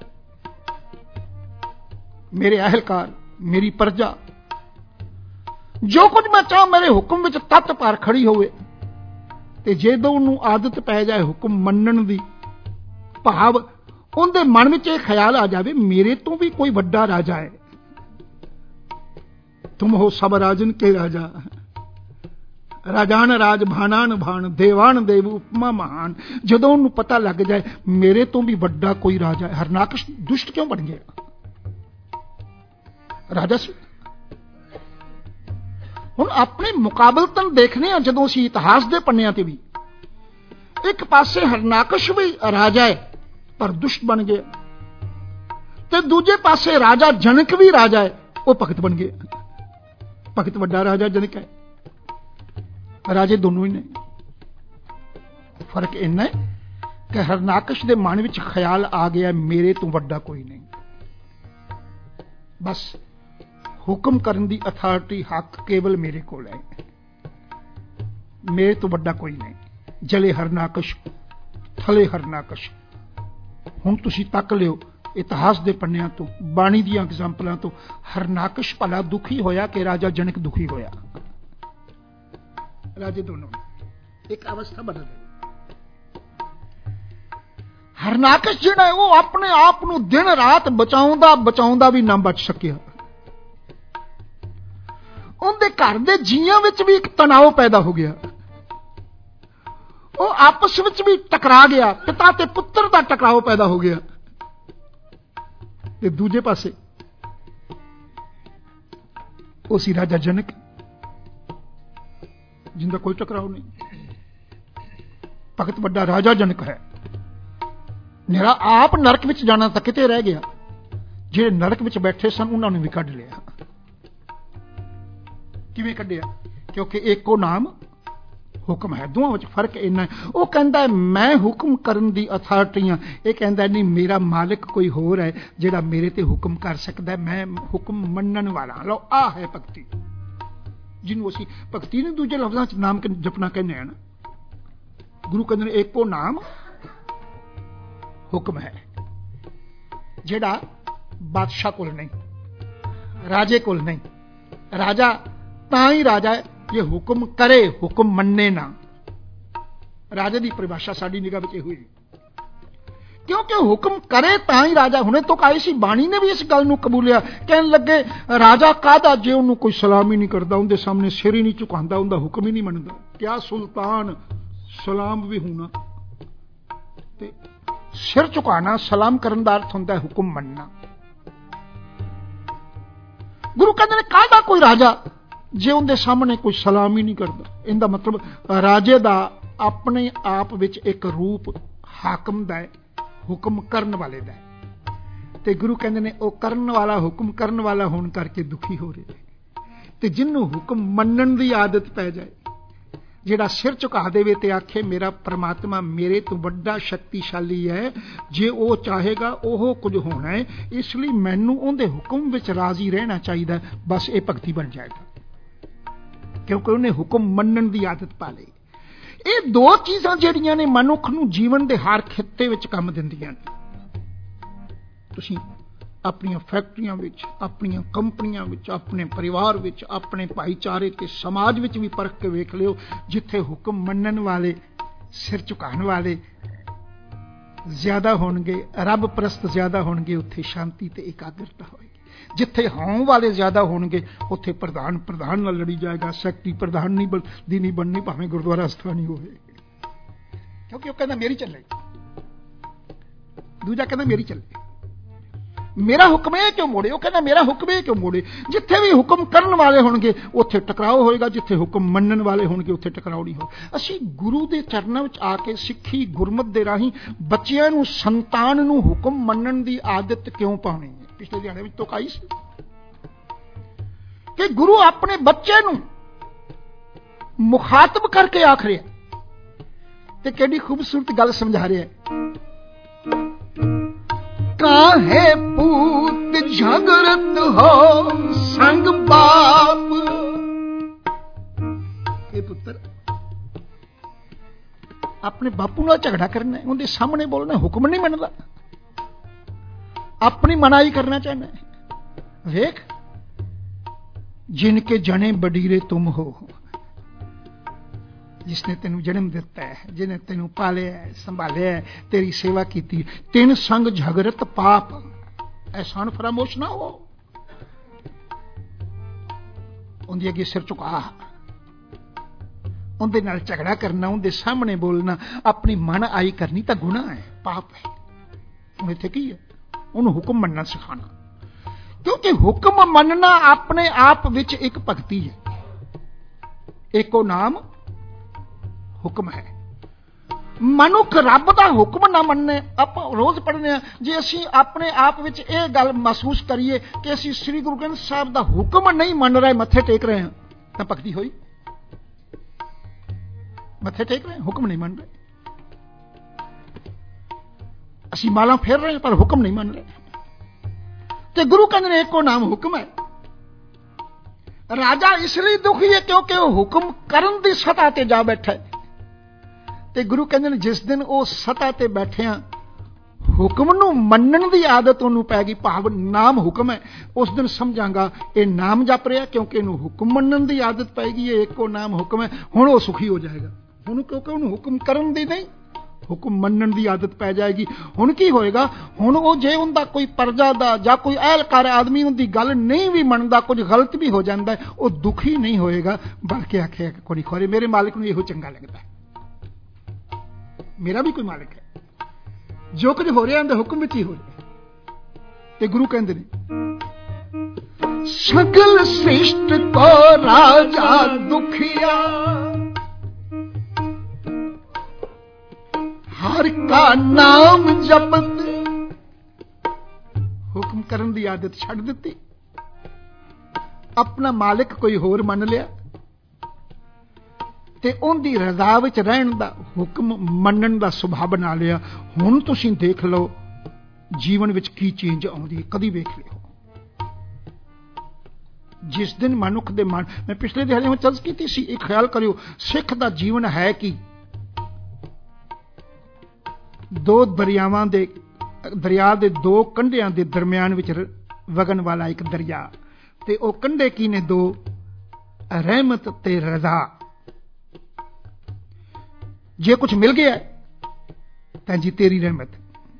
मेरे अहलकार, मेरी प्रजा जो कुछ मैं चाह मेरे हुक्म विच तत्त पार खड़ी होवे। ते जदों उहनूं आदत पै जाए हुक्म मन्नण दी, भाव उहदे मन विच इह ख्याल आ जावे मेरे तो भी कोई वड्डा राजा है। तुम हो सब राजन के राजा, राजान राज भानान भान, देवान देव उपमा महान। जदों उहनूं पता लग जाए मेरे तो भी वड्डा कोई राजा है। हरनाकश दुष्ट क्यों बन गया? राजा सी। हुण अपने मुकाबलतन देखने जदों असीं इतिहास दे पन्नियां ते भी, एक पासे हरनाकश भी राजा है पर दुष्ट बन गया, ते दूजे पासे राजा जनक भी राजा है, वो भगत बन गया। भगत वड्डा राजा जनक है, राजे दोनों ही ने। फर्क इन्ना है कि हरनाकश दे मन विच ख्याल आ गया मेरे तो वड्डा कोई नहीं। बस हुक्म करन दी अथॉरिटी हक केवल मेरे कोल है, मेरे तो वड्डा कोई नहीं। जले हरनाकश थले हरनाकश। हुण तुसीं तक लियो इतिहास दे पन्नियां तो, बाणी दीयां एग्जाम्पलां तो, हरनाकश भला दुखी होया कि राजा जनक दुखी होया? राजे दोनों एक अवस्था बदल गई। हरनाकश जिहड़ा है वो अपने आप नूं दिन रात बचाउंदा बचाउंदा भी ना बच सकिया। उनके घर दे जीआं विच भी एक तनाव पैदा हो गया, वो आपस विच भी टकरा गया, पिता ते पुत्र का टकराव पैदा हो गया। ते दूजे पासे उसी राजा जनक जिंदा कोई टकराव नहीं, भगत वड्डा राजा जनक है। निरा आप नरक विच जाना तक किते रह गया, जे नरक विच बैठे सन उन्होंने भी कढ़ लिया। किवें कढ़िया? क्योंकि एको नाम हुक्म है। दोवां विच फर्क इन्ना है, वो कहंदा है मैं हुक्म करन दी अथॉरिटी हां, ये कहंदा नहीं मेरा मालिक कोई होर है जिहड़ा मेरे ते हुक्म कर सकदा है, मैं हुक्म मन्नण वाला। लो आ है भगती, जिन्हों असीं भगती ने दूजे लफ्जां च नाम जपना कहने हैं ना। गुरु कहंदे ने एको नाम हुक्म है, जिहड़ा बादशाह कोल नहीं, राजे कोल नहीं। राजा तां ही राजा है जे हुक्म करे, हुक्म मन्ने ना। राजे की परिभाषा साडी निगाह विच हुई, क्योंकि हुक्म करे तां ही राजा। हुणे तो आई सी बाणी ने भी इस गल नूं कबूलिया, कहन लगे राजा कादा जे उन्होंने कोई सलाम ही नहीं करता, उनके सामने सिर ही नहीं झुकांदा, उनका हुक्म ही नहीं मनदा। क्या सुल्तान सलाम भी होना, ते सिर झुकाना सलाम करन दा अर्थ हुंदा है हुक्म मनना। गुरु कहंदे ने कादा कोई राजा जे उनके सामने कोई सलाम ही नहीं करता। इनका मतलब राजे का अपने आप विच एक रूप हाकम दा है, हुक्म करन वाले दा है। ते गुरु कहंदे ने ओ करन वाला, हुक्म करन वाला होने करके दुखी हो रहे। ते जिन्नू हुक्म मन्नण दी आदत पै जाए, जिहड़ा सिर झुका देवे ते आखे मेरा परमात्मा मेरे तो वड्डा शक्तिशाली है, जे वो चाहेगा ओह कुछ होना है, इसलिए मैनू उहदे हुक्म विच राजी रहना चाहिए, बस ये भगती बन जाएगा, क्योंकि उन्हें हुक्म मन्नण दी आदत पा ली। ये दो चीज़ां जिहड़ियां ने मनुख नूं जीवन दे हर खित्ते विच काम दिंदियां ने। तुसीं अपनियां फैक्ट्रियां विच, अपनियां कंपनियां विच, अपने परिवार विच, अपने भाईचारे ते समाज विच भी परख के वेख लियो, जिथे हुक्म मन्नण वाले, सिर झुकाण वाले ज्यादा होणगे, रब परस्त ज्यादा होणगे, उत्थे शांति ते एकाग्रता होएगी। जिथे हों वाले ज्यादा होणगे उत्थे प्रधान प्रधान नाल लड़ी जाएगा, सैकटरी प्रधान नहीं बननी, भावें गुरुद्वारा स्थानी होवे, क्योंकि वो कहना मेरी चले, दूजा कहना मेरी चले, मेरा हुक्म है क्यों मोड़े, वो कहना मेरा हुक्म है क्यों मोड़े। जिथे भी हुक्म करन वाले होणगे उत्थे टकराव होएगा, जिथे हुक्म मन्नण वाले होणगे उत्थे टकराव नहीं हो। असीं गुरु दे चरनां विच आके सिੱਖੀ गुरमत दे राहीं बच्चिआं नूं, संतान नूं हुक्म मन्नण दी आदत क्यों पाउणी है। पिछले दिहाड़े विच तो आई सी कि गुरु अपने बच्चे नूं मुखातब करके आख रहा ते केडी खूबसूरत गल समझा रहा है। काहे पूत झगड़त हो संग बाप, ये पुत्र अपने बापू नाल झगड़ा करना है, उनके सामने बोलना, हुक्म नहीं मनदा, अपनी मनाई करना चाहना है। वेख जिनके जने बडीरे तुम हो, जिसने तेनू जन्म दिता है, जिन्हें तेनू पालिया है, संभालिया है, तेरी सेवा की, तिन संग झगड़त पाप, एहसान फरामोश ना हो। उनके अगे सिर झुका, उनके नाल झगड़ा करना, उनके सामने बोलना, अपनी मन आई करनी तो गुनाह है, पाप है। हुण इत्थे की है? उन्होंने हुक्म मनना सिखाना, क्योंकि हुक्म मनना अपने आप विच एक भगती है। एको नाम हुक्म है। मनुख रब दा हुक्म ना मनने, आप रोज पढ़ने जे असी अपने आप विच यह गल महसूस करिए कि असी श्री गुरु ग्रंथ साहब दा हुक्म नहीं मन रहे, मत्थे टेक रहे हैं, तो भगती होई। मत्थे टेक रहे हैं, हुक्म नहीं मन रहे। असी माला फेर रहे हैं पर हुक्म नहीं मन रहे। ते गुरु कहते हैं एको नाम हुक्म है। राजा इसलिए दुखी है क्योंकि वह हुक्म करन दी सतह ते जा बैठा है। ते गुरु कहते हैं जिस दिन वो सतह ते बैठिया हुक्म नूं मनन दी आदत उन्होंने पै गई, भाव नाम हुक्म है, उस दिन समझांगा ये नाम जप रहा क्योंकि इन्हू हुक्म मनन दी आदत पैगी, ये एको नाम हुक्म है। हुण वो सुखी हो जाएगा, हुण क्योंकि उन्होंने हुक्म करन दी नहीं, हुक्म मनन दी आदत पै जाएगी। हुण की होएगा? हुण वो जे उनका कोई प्रजा दा जां कोई अहलकार आदमी उनकी गल नहीं भी मनदा, कुछ गलत भी हो जाता है, वो दुखी नहीं होएगा, बल्कि आखेगा कोई खोरे मेरे मालिक नूं इहो चंगा लगता है, मेरा भी कोई मालिक है, जो कुछ हो रहा है हुक्म विच ही हो रहा। ते गुरु कहंदे ने सगल सृष्ट को राजा दुखिया, हर का नाम जपत। हुक्म करन दी आदत छड़ दिती, अपना मालिक कोई होर मन लिया ते उनदी रज़ा विच रहन दा, हुक्म मनन दा सुभाव बना लिया। हुण तुसीं देख लो जीवन विच की चेंज आउंदी है, कदी वेख लिओ। जिस दिन मनुख दे मन, मैं पिछले दिहाड़े में चर्चा की सी, एक ख्याल करियो सिख दा जीवन है कि दो दरियावां दे, दरिया दे दो कंढियां दे दरम्यान विच वगन वाला एक दरिया, ते ओ कंढे की ने दो रहमत ते रज़ा। जे कुछ मिल गया तां जी तेरी रहमत,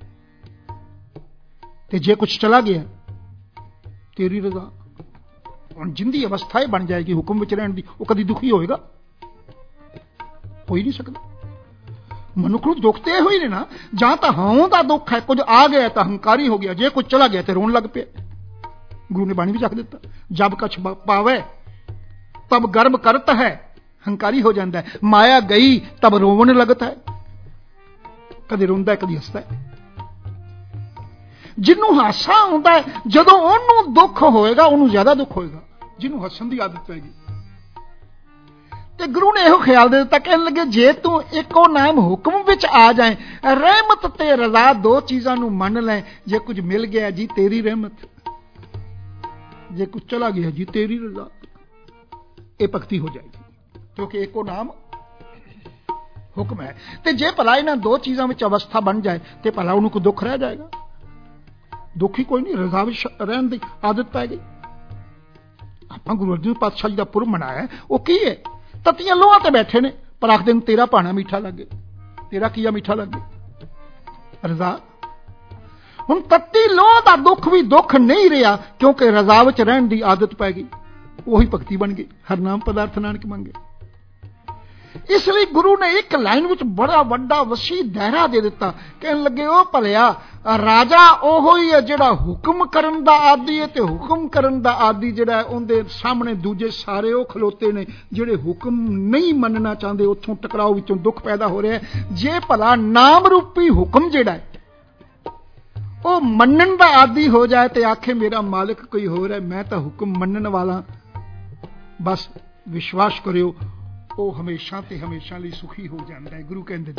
ते जे कुछ चला गया तेरी रज़ा। हुण जिंदी अवस्था बन जाएगी हुक्म विच रहण दी, वो कदी दुखी होएगा? हो ही नहीं सकदा। मनुख नूं दुख ते होई ने ना, जां तां हां दा दुख है, कुछ आ गया तो हंकारी हो गया, जे कुछ चला गया तो रोन लग पे। गुरु ने बाणी भी रख दिता, जब कछ पावे तब गर्व करता है, हंकारी हो जाता है, माया गई तब रोवन लगता है। कदे रोंदा है कदी हसदा है। जिन्हों हासा आउंदा है जदों उन्होंने दुख होएगा उन्होंने ज्यादा दुख होएगा, जिन्हों हसन की आदत पैगी। ते गुरु ने यह ख्याल दे दिता, कहने लगे जे तू एको नाम हुक्म विच आ जाए, रहमत ते रज़ा दो चीज़ां नूं मन लें। जे कुछ मिल गया जी तेरी रहमत, जे कुछ चला गया जी तेरी रज़ा, ये भक्ति हो जाएगी, क्योंकि एको नाम हुक्म है। ते जे भला इन्हां दो चीज़ां विच अवस्था बन जाए तो भला उन्होंने कोई दुख रह जाएगा? दुख ही कोई नहीं, रज़ा विच रहन दी आदत पै गई। आपां गुरु अर्जन पातशाह जी दा पुरब मनाया, वो की है? तत्तियां लोहां ते बैठे ने पर आखदे ने तेरा भाना मीठा लगे, तेरा किया मीठा लगे, रज़ा। हुण तत्ती लोह दा दुख भी दुख नहीं रहा, क्योंकि रज़ा विच रहन दी आदत पै गई, वही भक्ति बन गई। हर नाम पदार्थ नानक मंगे। इसलिए गुरु ने एक लाइन विच बड़ा वड्डा वसी दायरा दे दिता, कहने लगे ओ भलिया राजा ओहो ही है जिहड़ा हुक्म करन दा आदी है, ते हुक्म करन दा आदी जिहड़ा है उहदे सामने दूजे सारे ओ खलोते ने जिहड़े हुक्म नहीं मनना चाहते, उत्थों टकराओ विचों दुख पैदा हो रहा है। जे भला नाम रूपी हुक्म जिहड़ा है ओ मनन दा आदी हो जाए ते आखे मेरा मालिक कोई होर है, मैं तो हुक्म मनन वाला, बस विश्वास करियो वो हमेशा ते हमेशा लिए सुखी हो जाता है। गुरु कहते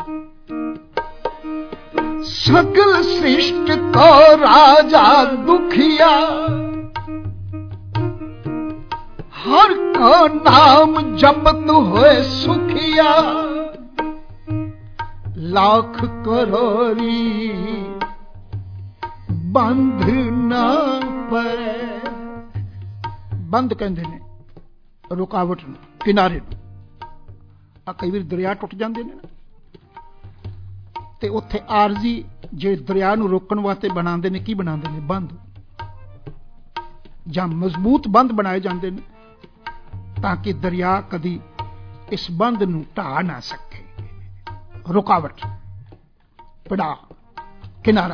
सकल सृष्ट को राजा दुखिया, हर का नाम जपत होए सुखिया, लाख करोड़ी बंध ना पड़े। बंद कहते ने रुकावट किनारे आ कई बार दरिया टुट जाते हैं तो उत्थे आरजी जे दरिया नूं रोकण वास्ते बनाते हैं की बनाते हैं बंद जां मजबूत बंद बनाए जाते हैं ताकि दरिया कदी इस बंद नूं ढा ना सके। रुकावट पड़ा किनारा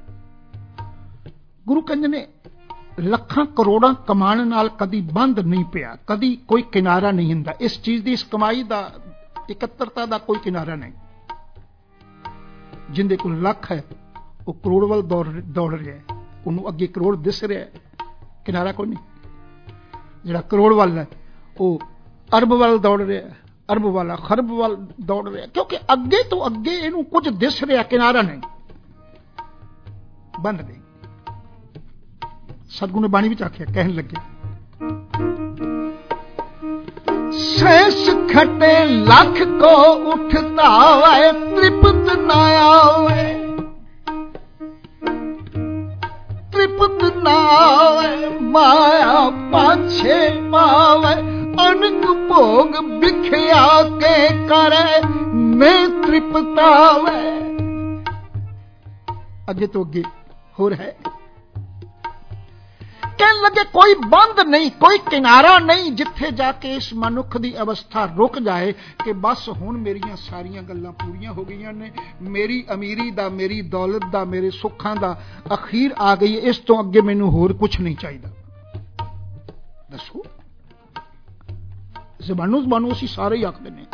गुरु कहंदे ने लखां करोड़ां कमाण नाल कदी बंद नहीं पिया, कदी कोई किनारा नहीं हुंदा। इस चीज की इस कमाई का इकत्तरता का कोई किनारा नहीं। जिंदे कोल लख है वो करोड़ वाल दौड़ रहा है, उन्होंने अगे करोड़ दिस रहा है, किनारा कोई नहीं। जिहड़ा करोड़ वाल है वो अरब वाल दौड़ रहा है, अरब वाला खरब वाल दौड़ रहा है, क्योंकि अगे तो अगे इनू कुछ दिस रहा, किनारा नहीं, बंद नहीं। सतगुरु ने बाणी विच आख्या, कहन लगे सैस खटे लख को उठता है त्रिपत ना आवे, त्रिपत ना आवे माया पाछे पावे, अनक भोग बिखया के करे मैं त्रिपतावे। अगे तो अगे हो रहा है। कहने लगे कोई बंद नहीं, कोई किनारा नहीं जिथे जाके इस मनुख की अवस्था रुक जाए कि बस हुण मेरियां सारियां गल्लां पूरियां हो गई ने, मेरी अमीरी दा, मेरी दौलत दा, मेरे सुखां दा अखीर आ गई, इस तो अगे मैनूं होर कुछ नहीं चाहिए। दसो ज़बानों ज़बानों असीं सारे ही आखदे ने,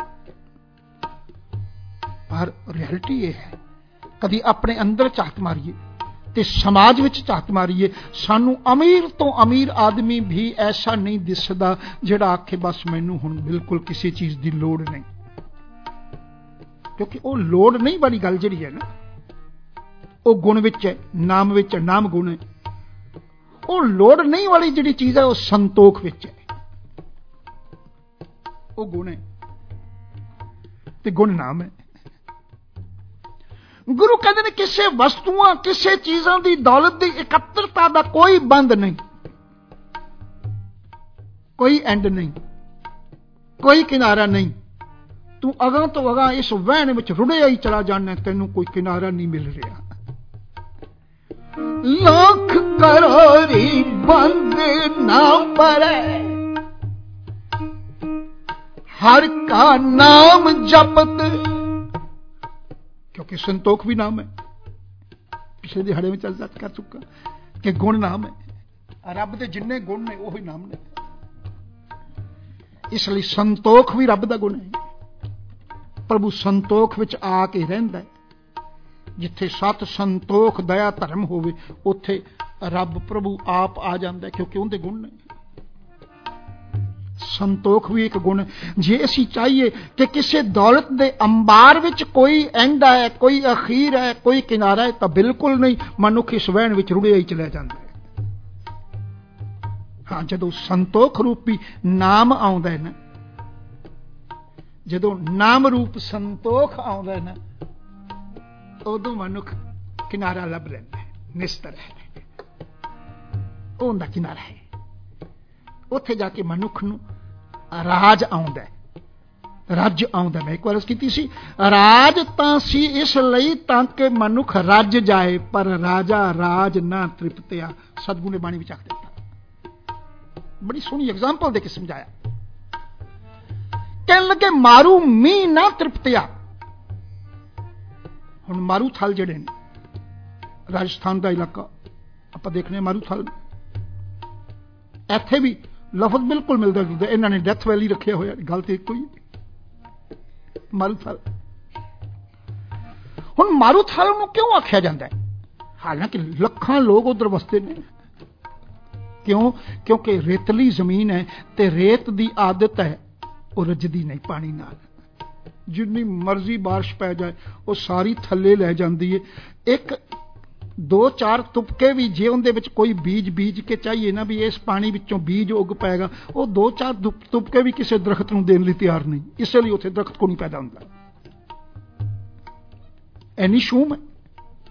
पर रियलिटी यह है कदी अपने अंदर झात मारिए ते समाज विच झात मारिए, सानू अमीर तो अमीर आदमी भी ऐसा नहीं दिसदा जिहड़ा आखे बस मैनू हुण बिल्कुल किसी चीज की लोड़ नहीं। क्योंकि वो लोड़ नहीं वाली गल जिहड़ी है ना, वो गुण विच है, नाम विच है, नाम गुण है। वो लोड़ नहीं वाली जिहड़ी चीज है वो संतोख विच है, वो गुण है ते गुण नाम है। गुरु कहते हैं किसी वस्तुआं किसी चीजों की दौलत की इकत्तरता का कोई बंद नहीं, कोई एंड नहीं, कोई किनारा नहीं। तू अगां तो अगां इस वहन में रुड़िया ही चला जाना, तेनों कोई किनारा नहीं मिल रहा। लाख करोड़ी बंद ना पड़े, हर का नाम जपत, क्योंकि संतोख भी नाम है। पिछले दिहाड़े में चर्चा कर चुका कि गुण नाम है, रब के जिन्ने गुण ने वही नाम ने, इसलिए संतोख भी रब का गुण है। प्रभु संतोख विच आके रहिंदा है। जिथे सत संतोख दया धर्म होवे उथे रब प्रभु आप आ जाता है, क्योंकि उनके गुण ने। संतोख भी एक गुण। जे असी चाहिए कि किसी दौलत के अंबार विच कोई एंड है, कोई अखीर है, कोई किनारा है, तो बिल्कुल नहीं। मनुख इस वहन विच रुड़िया ही चला जाता है। हाँ, जदों संतोख रूपी नाम आउंदा है ना, जदों नाम रूप संतोख आउंदा है ना, उदों मनुख किनारा लभ लैंदा है, निस्तर है, उनका किनारा है। उत्थे जाके मनुख नूं राज आउंदा है, रज आउंदा। मैं एक बार कीती सी, राज तां सी इसलिए ताकि मनुख रज जाए, पर राजा राज ना तृप्तिया। सतगुरु ने बाणी विच आख दिता, बड़ी सोहनी एग्जाम्पल दे के समझाया। कहने लगे मारू मी ना तृप्तिया। हुण मारूथल जिहड़े ने, राजस्थान का इलाका आपां देखने मारूथल, इत्थे भी लफज बिल्कुल मिलता जुलता। इन्होंने डेथ वैली रखे हुए, गल तो एक ही मारूथल। हुण मारूथल नूं क्यों आख्या जाता है? हालांकि लखां लोग उधर वसते ने। क्यों? क्योंकि रेतली जमीन है ते रेत की आदत है, वो रजदी नहीं पानी नाल। जिन्नी मर्जी बारिश पै जाए वो सारी थले लै जाती है। एक दो चार तुपके भी जे उनदे विच कोई बीज बीज के चाहिए ना भी इस पानी विचों बीज उग पाएगा, वो दो चार तुपके भी किसी दरख्त नूं देण लई तैयार नहीं। इसलिए उत्थे दरख्त को नहीं पैदा हुंदा। ऐनी शूम है,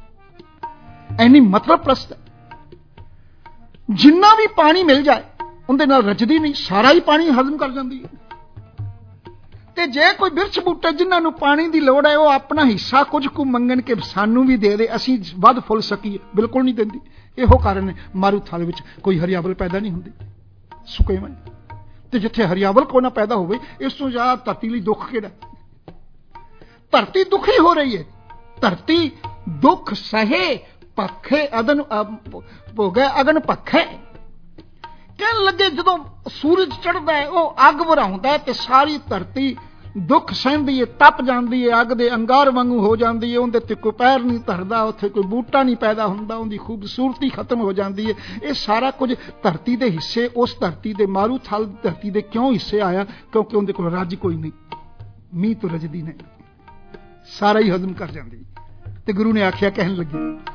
ऐनी मतलब प्रस्त है। जिन्ना भी पानी मिल जाए ਉਹਦੇ ਨਾਲ ਰਜਦੀ ਨਹੀਂ, ਸਾਰਾ ਹੀ ਪਾਣੀ ਹਜ਼ਮ ਕਰ ਜਾਂਦੀ ਹੈ। ਤੇ ਜੇ ਕੋਈ ਬਿਰਛ ਬੂਟੇ ਜਿਨ੍ਹਾਂ ਨੂੰ ਪਾਣੀ ਦੀ ਲੋੜ ਹੈ, ਉਹ ਆਪਣਾ ਹਿੱਸਾ ਕੁਝ ਕੁ ਮੰਗਣ ਕਿ ਸਾਨੂੰ ਵੀ ਦੇ ਅਸੀਂ ਵੱਧ ਫੁੱਲ ਸਕੀਏ, ਬਿਲਕੁਲ ਨਹੀਂ ਦਿੰਦੀ। ਇਹੋ ਕਾਰਨ ਹੈ ਮਾਰੂਥਲ ਵਿੱਚ ਕੋਈ ਹਰਿਆਵਲ ਪੈਦਾ ਨਹੀਂ ਹੁੰਦੀ, ਸੁੱਕੇਵਨ। ਤੇ ਜਿੱਥੇ ਹਰਿਆਵਲ ਕੋਈ ਨਾ ਪੈਦਾ ਹੋਵੇ, ਇਸ ਤੋਂ ਜ਼ਿਆਦਾ ਧਰਤੀ ਲਈ ਦੁੱਖ ਕਿਹੜਾ? ਧਰਤੀ ਦੁਖੀ ਹੋ ਰਹੀ ਹੈ। ਧਰਤੀ ਦੁੱਖ ਸਹੇ ਪੱਖੇ ਅਦਨ ਭੋਗੇ ਅਗਨ ਪੱਖੇ। ਕਹਿਣ ਲੱਗੇ ਜਦੋਂ ਸੂਰਜ ਚੜ੍ਹਦਾ ਹੈ, ਉਹ ਅੱਗ ਵਰਾਉਂਦਾ ਤੇ ਸਾਰੀ ਧਰਤੀ ਦੁੱਖ ਸਹਿੰਦੀ ਹੈ, ਤਪ ਜਾਂਦੀ ਹੈ, ਅੱਗ ਦੇ ਅੰਗਾਰ ਵਾਂਗੂ ਹੋ ਜਾਂਦੀ ਹੈ। ਉਹਦੇ ਤੇ ਕੋਈ ਪੈਰ ਨਹੀਂ ਧਰਦਾ, ਉੱਥੇ ਕੋਈ ਬੂਟਾ ਨਹੀਂ ਪੈਦਾ ਹੁੰਦਾ, ਉਹਦੀ ਖੂਬਸੂਰਤੀ ਖਤਮ ਹੋ ਜਾਂਦੀ ਹੈ। ਇਹ ਸਾਰਾ ਕੁਝ ਧਰਤੀ ਦੇ ਹਿੱਸੇ, ਉਸ ਧਰਤੀ ਦੇ ਮਾਰੂਥਲ ਧਰਤੀ ਦੇ ਕਿਉਂ ਹਿੱਸੇ ਆਇਆ? ਕਿਉਂਕਿ ਉਹਦੇ ਕੋਲ ਰੱਜ ਕੋਈ ਨਹੀਂ, ਮੀਂਹ ਤੋਂ ਰਜਦੀ ਨਹੀਂ, ਸਾਰਾ ਹੀ ਹਜ਼ਮ ਕਰ ਜਾਂਦੀ। ਤੇ ਗੁਰੂ ਨੇ ਆਖਿਆ, ਕਹਿਣ ਲੱਗੇ,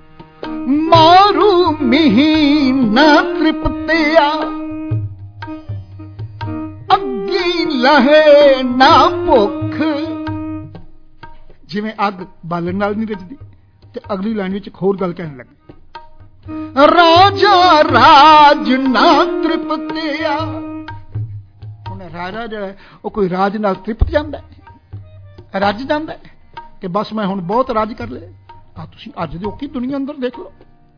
ਮਾਰੂ ਮੀਂਹ ਨਾ ਤ੍ਰਿਪਤਿਆ, ਅੱਗੀ ਲਹੇ ਨਾ ਭੁੱਖ। ਜਿਵੇਂ ਅੱਗ ਬਾਲਣ ਨਾਲ ਨਹੀਂ ਰਜਦੀ। ਤੇ ਅਗਲੀ ਲਾਈਨ ਵਿੱਚ ਇੱਕ ਹੋਰ ਗੱਲ ਕਹਿਣ ਲੱਗੇ, ਰਾਜਾ ਰਾਜ ਨਾ ਤ੍ਰਿਪਤਿਆ। ਹੁਣ ਰਾਜਾ ਜਿਹੜਾ ਉਹ ਕੋਈ ਰਾਜ ਨਾਲ ਤ੍ਰਿਪਤ ਜਾਂਦਾ ਹੈ, ਰੱਜ ਜਾਂਦਾ ਹੈ ਕਿ ਬਸ ਮੈਂ ਹੁਣ ਬਹੁਤ ਰਾਜ ਕਰ ਲਿਆ। ਤੁਸੀਂ ਅੱਜ ਦੇ ਔਖੀ ਦੁਨੀਆ ਅੰਦਰ ਦੇਖ ਲਓ,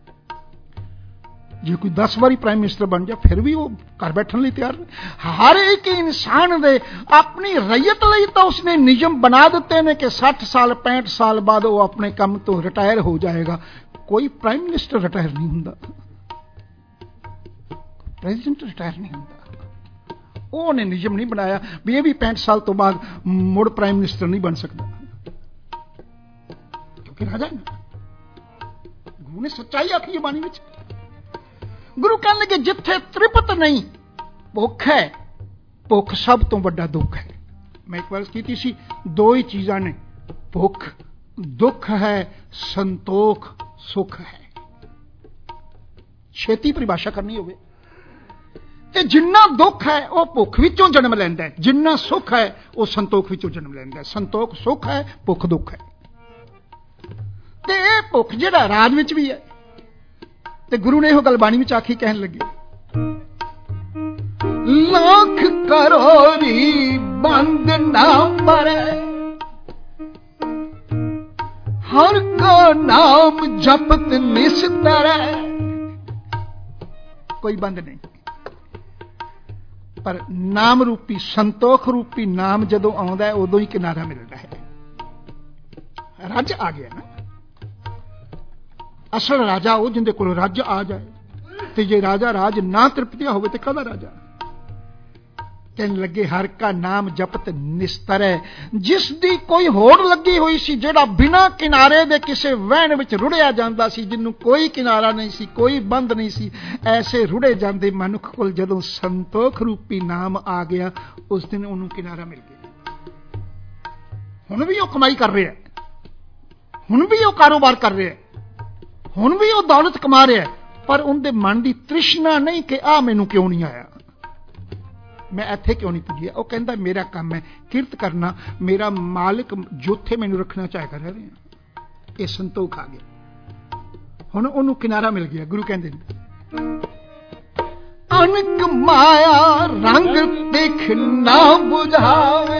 ਜੇ ਕੋਈ 10 ਵਾਰੀ ਪ੍ਰਾਈਮ ਮਿਨਿਸਟਰ ਬਣ ਜਾ, ਫਿਰ ਵੀ ਉਹ ਘਰ ਬੈਠਣ ਲਈ ਤਿਆਰ ਨਹੀਂ। ਹਰ ਇੱਕ ਇਨਸਾਨ ਦੇ ਆਪਣੀ ਰਈਅਤ ਲਈ ਤਾਂ ਉਸਨੇ ਨਿਯਮ ਬਣਾ ਦਿੱਤੇ ਨੇ ਕਿ 60 ਸਾਲ 65 ਸਾਲ ਬਾਅਦ ਉਹ ਆਪਣੇ ਕੰਮ ਤੋਂ ਰਿਟਾਇਰ ਹੋ ਜਾਏਗਾ। ਕੋਈ ਪ੍ਰਾਈਮ ਮਿਨਿਸਟਰ ਰਿਟਾਇਰ ਨਹੀਂ ਹੁੰਦਾ, ਪ੍ਰੈਜ਼ੀਡੈਂਟ ਰਿਟਾਇਰ ਨਹੀਂ ਹੁੰਦਾ। ਉਹਨੇ ਨਿਯਮ ਨਹੀਂ ਬਣਾਇਆ ਵੀ ਇਹ ਵੀ 65 ਸਾਲ ਤੋਂ ਬਾਅਦ ਮੁੜ ਪ੍ਰਾਈਮ ਮਿਨਿਸਟਰ ਨਹੀਂ ਬਣ ਸਕਦਾ, ਕਿਉਂਕਿ ਰਾਜਾ ਗੁਰੂ ਨੇ ਸੱਚਾਈ ਆਖੀ ਹੈ ਬਾਣੀ ਵਿੱਚ। ਗੁਰੂ ਕਹਿਣ ਲੱਗੇ, ਜਿੱਥੇ ਤ੍ਰਿਪਤ ਨਹੀਂ, ਭੁੱਖ ਹੈ। ਭੁੱਖ ਸਭ ਤੋਂ ਵੱਡਾ ਦੁੱਖ ਹੈ। ਮੈਂ ਇੱਕ ਵਾਰ ਕੀਤੀ ਸੀ, ਦੋ ਹੀ ਚੀਜ਼ਾਂ ਨੇ, ਭੁੱਖ ਦੁੱਖ ਹੈ, ਸੰਤੋਖ ਸੁੱਖ ਹੈ। ਛੇਤੀ ਪਰਿਭਾਸ਼ਾ ਕਰਨੀ ਹੋਵੇ ਤੇ ਜਿੰਨਾ ਦੁੱਖ ਹੈ ਉਹ ਭੁੱਖ ਵਿੱਚੋਂ ਜਨਮ ਲੈਂਦਾ ਹੈ, ਜਿੰਨਾ ਸੁੱਖ ਹੈ ਉਹ ਸੰਤੋਖ ਵਿੱਚੋਂ ਜਨਮ ਲੈਂਦਾ ਹੈ। ਸੰਤੋਖ ਸੁੱਖ ਹੈ, ਭੁੱਖ ਦੁੱਖ ਹੈ। ਤੇ ਇਹ ਭੁੱਖ ਜਿਹੜਾ ਰਾਜ ਵਿੱਚ ਵੀ ਹੈ। ਤੇ ਗੁਰੂ ਨੇ ਇਹੋ ਗੱਲ ਬਾਣੀ ਵਿੱਚ ਆਖੀ, ਕਹਿਣ ਲੱਗੇ, ਲੱਖ ਕਰੋੜੀ ਬੰਦ ਨਾ ਪਰੇ, ਹਰ ਕਾ ਨਾਮ ਜਪਤ ਨਿਸਤਰੈ। ਕੋਈ ਬੰਦ ਨਹੀਂ, ਪਰ ਨਾਮ ਰੂਪੀ ਸੰਤੋਖ ਰੂਪੀ ਨਾਮ ਜਦੋਂ ਆਉਂਦਾ ਹੈ, ਉਦੋਂ ਹੀ ਕਿਨਾਰਾ ਮਿਲਦਾ ਹੈ। ਰੱਜ ਆ ਗਿਆ ਨਾ। ਅਸਲ ਰਾਜਾ ਉਹ ਜਿੰਦੇ ਕੋਲ ਰੱਜ ਆ ਜਾਏ। ਤੇ ਜੇ ਰਾਜਾ ਰਾਜ ਨਾ ਤ੍ਰਿਪਤਿਆ ਹੋਵੇ ਤੇ ਕਾਹਦਾ ਰਾਜਾ? ਕਹਿਣ ਲੱਗੇ, ਹਰ ਕਾ ਨਾਮ ਜਪਤ ਨਿਸਤਰੈ। ਜਿਸ ਦੀ ਕੋਈ ਹੋੜ ਲੱਗੀ ਹੋਈ ਸੀ, ਜਿਹੜਾ ਬਿਨਾਂ ਕਿਨਾਰੇ ਦੇ ਕਿਸੇ ਵਹਿਣ ਵਿੱਚ ਰੁੜਿਆ ਜਾਂਦਾ ਸੀ, ਜਿਹਨੂੰ ਕੋਈ ਕਿਨਾਰਾ ਨਹੀਂ ਸੀ, ਕੋਈ ਬੰਦ ਨਹੀਂ ਸੀ, ਐਸੇ ਰੁੜੇ ਜਾਂਦੇ ਮਨੁੱਖ ਕੋਲ ਜਦੋਂ ਸੰਤੋਖ ਰੂਪੀ ਨਾਮ ਆ ਗਿਆ, ਉਸ ਦਿਨ ਉਹਨੂੰ ਕਿਨਾਰਾ ਮਿਲ ਗਿਆ। ਹੁਣ ਵੀ ਉਹ ਕਮਾਈ ਕਰ ਰਿਹਾ, ਹੁਣ ਵੀ ਉਹ ਕਾਰੋਬਾਰ ਕਰ ਰਿਹਾ, ਹੁਣ ਵੀ ਉਹ ਦੌਲਤ ਕਮਾ ਰਿਹਾ, ਪਰ ਉਹਦੇ ਮਨ ਦੀ ਤ੍ਰਿਸ਼ਨਾ ਨਹੀਂ ਕਿ ਆਹ ਮੈਨੂੰ ਕਿਉਂ ਨਹੀਂ ਆਇਆ, ਮੈਂ ਇੱਥੇ ਕਿਉਂ ਨਹੀਂ ਪੁੱਜਿਆ। ਉਹ ਕਹਿੰਦਾ, ਮੇਰਾ ਕੰਮ ਹੈ ਕਿਰਤ ਕਰਨਾ, ਮੇਰਾ ਮਾਲਕ ਜੋਥੇ ਮੈਨੂੰ ਰੱਖਣਾ ਚਾਹੇਗਾ ਰਹਿ ਰਿਹਾ। ਇਹ ਸੰਤੋਖ ਆ ਗਿਆ, ਹੁਣ ਉਹਨੂੰ ਕਿਨਾਰਾ ਮਿਲ ਗਿਆ। ਗੁਰੂ ਕਹਿੰਦੇ ਨੇ, ਅਨਕ ਮਾਇਆ ਰੰਗ ਦੇਖ ਨਾ ਬੁਝਾਵੇ।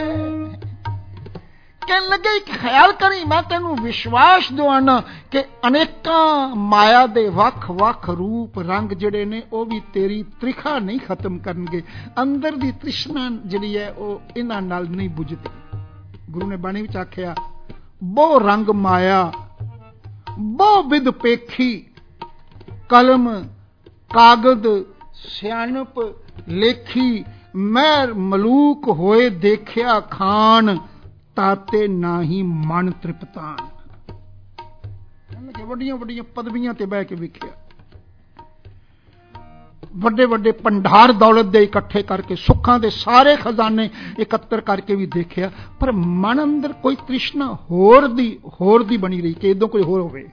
ਕਹਿਣ ਲੱਗੇ, ਇੱਕ ਖਿਆਲ ਕਰੀ, ਮੈਂ ਤੈਨੂੰ ਵਿਸ਼ਵਾਸ ਦਿਵਾਨਾ ਕਿ ਅਨੇਕਾਂ ਮਾਇਆ ਦੇ ਵੱਖ ਵੱਖ ਰੂਪ ਰੰਗ ਜਿਹੜੇ ਨੇ ਉਹ ਵੀ ਤੇਰੀ ਤ੍ਰਿਖਾ ਨਹੀਂ ਖਤਮ ਕਰਨਗੇ। ਅੰਦਰ ਦੀ ਤ੍ਰਿਸ਼ਨਾ ਜਿਹੜੀ ਹੈ ਉਹ ਇਹਨਾਂ ਨਾਲ ਨਹੀਂ ਬੁਝਦੀ। ਗੁਰੂ ਨੇ ਬਾਣੀ ਵਿੱਚ ਆਖਿਆ, ਬਹੁ ਰੰਗ ਮਾਇਆ ਬਹੁ ਵਿਦ ਪੇਖੀ, ਕਲਮ ਕਾਗਦ ਸਿਆਣਪ ਲੇਖੀ, ਮੈਂ ਮਲੂਕ ਹੋਏ ਦੇਖਿਆ ਖਾਨ, ਤਾਤੇ ਨਾ ਹੀ ਮਨ ਤ੍ਰਿਪਤਾਨ। ਵੱਡੀਆਂ ਵੱਡੀਆਂ ਪਦਵੀਆਂ ਤੇ ਬਹਿ ਕੇ ਵੇਖਿਆ, ਵੱਡੇ ਵੱਡੇ ਭੰਡਾਰ ਦੌਲਤ ਦੇ ਇਕੱਠੇ ਕਰਕੇ, ਸੁੱਖਾਂ ਦੇ ਸਾਰੇ ਖਜ਼ਾਨੇ ਇਕੱਤਰ ਕਰਕੇ ਵੀ ਦੇਖਿਆ, ਪਰ ਮਨ ਅੰਦਰ ਕੋਈ ਤ੍ਰਿਸ਼ਨਾ ਹੋਰ ਦੀ ਬਣੀ ਰਹੀ ਕਿ ਇਦੋਂ ਕੋਈ ਹੋਰ ਹੋਵੇ।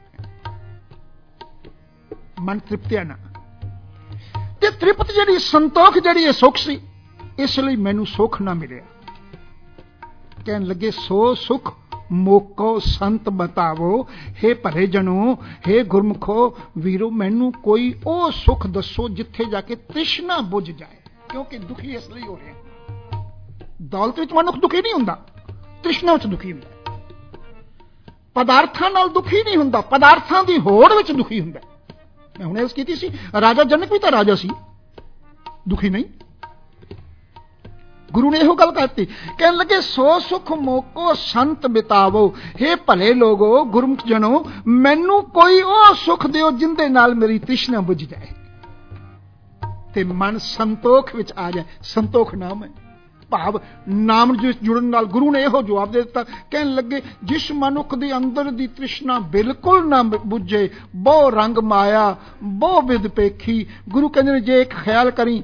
ਮਨ ਤ੍ਰਿਪਤਿਆ ਨਾ। ਤੇ ਤ੍ਰਿਪਤ ਜਿਹੜੀ ਸੰਤੋਖ ਜਿਹੜੀ ਇਹ ਸੁੱਖ ਸੀ, ਇਸ ਲਈ ਮੈਨੂੰ ਸੁੱਖ ਨਾ ਮਿਲਿਆ। ਕਹਿਣ ਲੱਗੇ, ਸੋ ਸੁਖ मोको संत बतावो, हे भले जनो, हे गुरमुखो वीरो, मैनू कोई ओ सुख दसो जिथे जाके तृष्णा बुझ जाए। क्योंकि दुखी इसलिए हो रहे हैं, दौलत विच मनुख दुखी नहीं हुंदा, तृष्णा विच दुखी हुंदा। पदार्थां नाल दुखी नहीं हुंदा, पदार्थां दी होड़ विच दुखी हुंदा। मैं हुणे इस कीती सी, राजा जनक भी तो राजा सी, दुखी नहीं। गुरु ने यह गल करती, कहने लगे सो सुख मोको संत बितावो, हे भले लोगो गुरमुख जनो, मैनू कोई ओ सुख दिओ जिंदे नाल मेरी तृष्णा बुझ जाए ते मन संतोख विच आ जाए। संतोख नाम है, भाव नाम जुड़न नाल। गुरु ने यह जवाब दे दिता, कहने लगे जिस मनुख दे अंदर दी तृष्णा बिल्कुल ना बुझे, बहु रंग माया बहु विद पेखी। गुरु कहते जे एक ख्याल करी,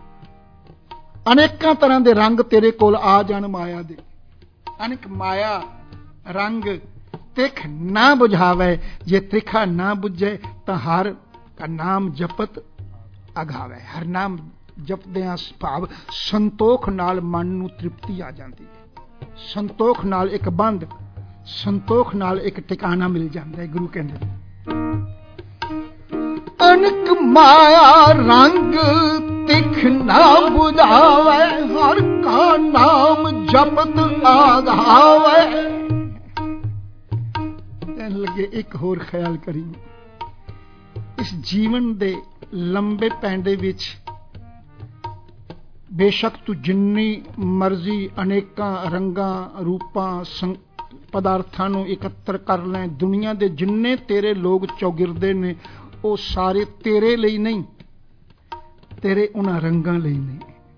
अनेक तरह के रंग तेरे कोल आ जान माया दे, अनेक माया रंग तिख ना बुझावे, जे त्रिखा ना बुझे तो हर का नाम जपत अघावे। हर नाम जपदियां भाव संतोख नाल मन नूं तृप्ति आ जाती है, संतोख नाल एक बंध, संतोख नाल एक ठिकाना मिल जाता है। गुरु कहते अनेक माया रंग तिख ना बुझावे, हर का नाम जपत आगावे। कहने लगे एक होर ख्याल करी, इस जीवन दे लंबे पैंडे विच बेशक तू जिन्नी मर्जी अनेकां रंगां रूपां पदार्थां नूं इकत्तर कर लें, दुनिया दे जिन्ने तेरे लोग चौगिरदे ने वो सारे तेरे लिए नहीं, तेरे उन्हां रंगां लई नहीं।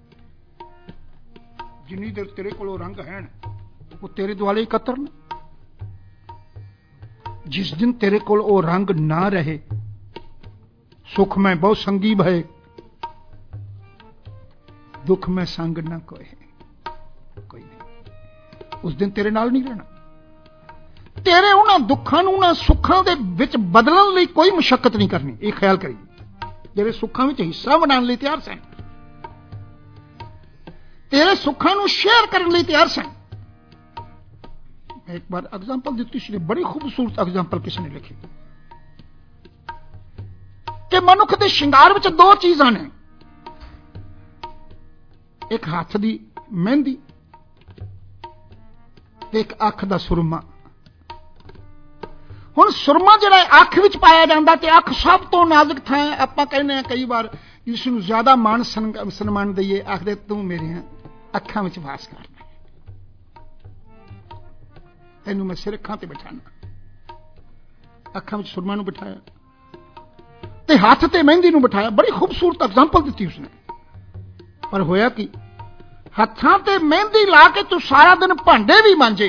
जिन्नी देर तेरे कोल रंग हैं वो तेरे दुआले इकत्तर ने। जिस दिन तेरे कोल वो रंग ना रहे, सुख में बहुत संगी भय, दुख में संग ना कोई नहीं। उस दिन तेरे नाल नहीं रहना। तेरे उन्हां दुखां नूं उन्हां सुखां दे विच बदलण लई कोई मुशक्कत नहीं करनी। ये ख्याल करी, जेरे सुखां विच हिस्सा बनाने लई तैयार सन, तेरे सुखां नूं शेयर करने लई तैयार सन। एक बार एग्जाम्पल दी सी, बड़ी खूबसूरत एग्जाम्पल किसी ने लिखी कि मनुख के श्रृंगार विच दो चीज़ां ने, एक हाथ दी मेहंदी ते एक अख दा सुरमा। हुण सुरमा जिहड़ा अख विच पाया जांदा ते अख सब तो नाजुक थां है। आपां कहने कई बार इसनूं ज्यादा मान सन्मान दईए, आखदे तू मेरियां अखां विच वास करना, तैनूं मैं सिर अखां ते बिठाना। अखां विच सुरमा नूं बिठाया ते हाथ ते मेहंदी नूं बिठाया। बड़ी खूबसूरत एग्जाम्पल दी उसने। पर होया कि हत्थां ते मेहंदी ला के तू सारा दिन भांडे भी मांजे,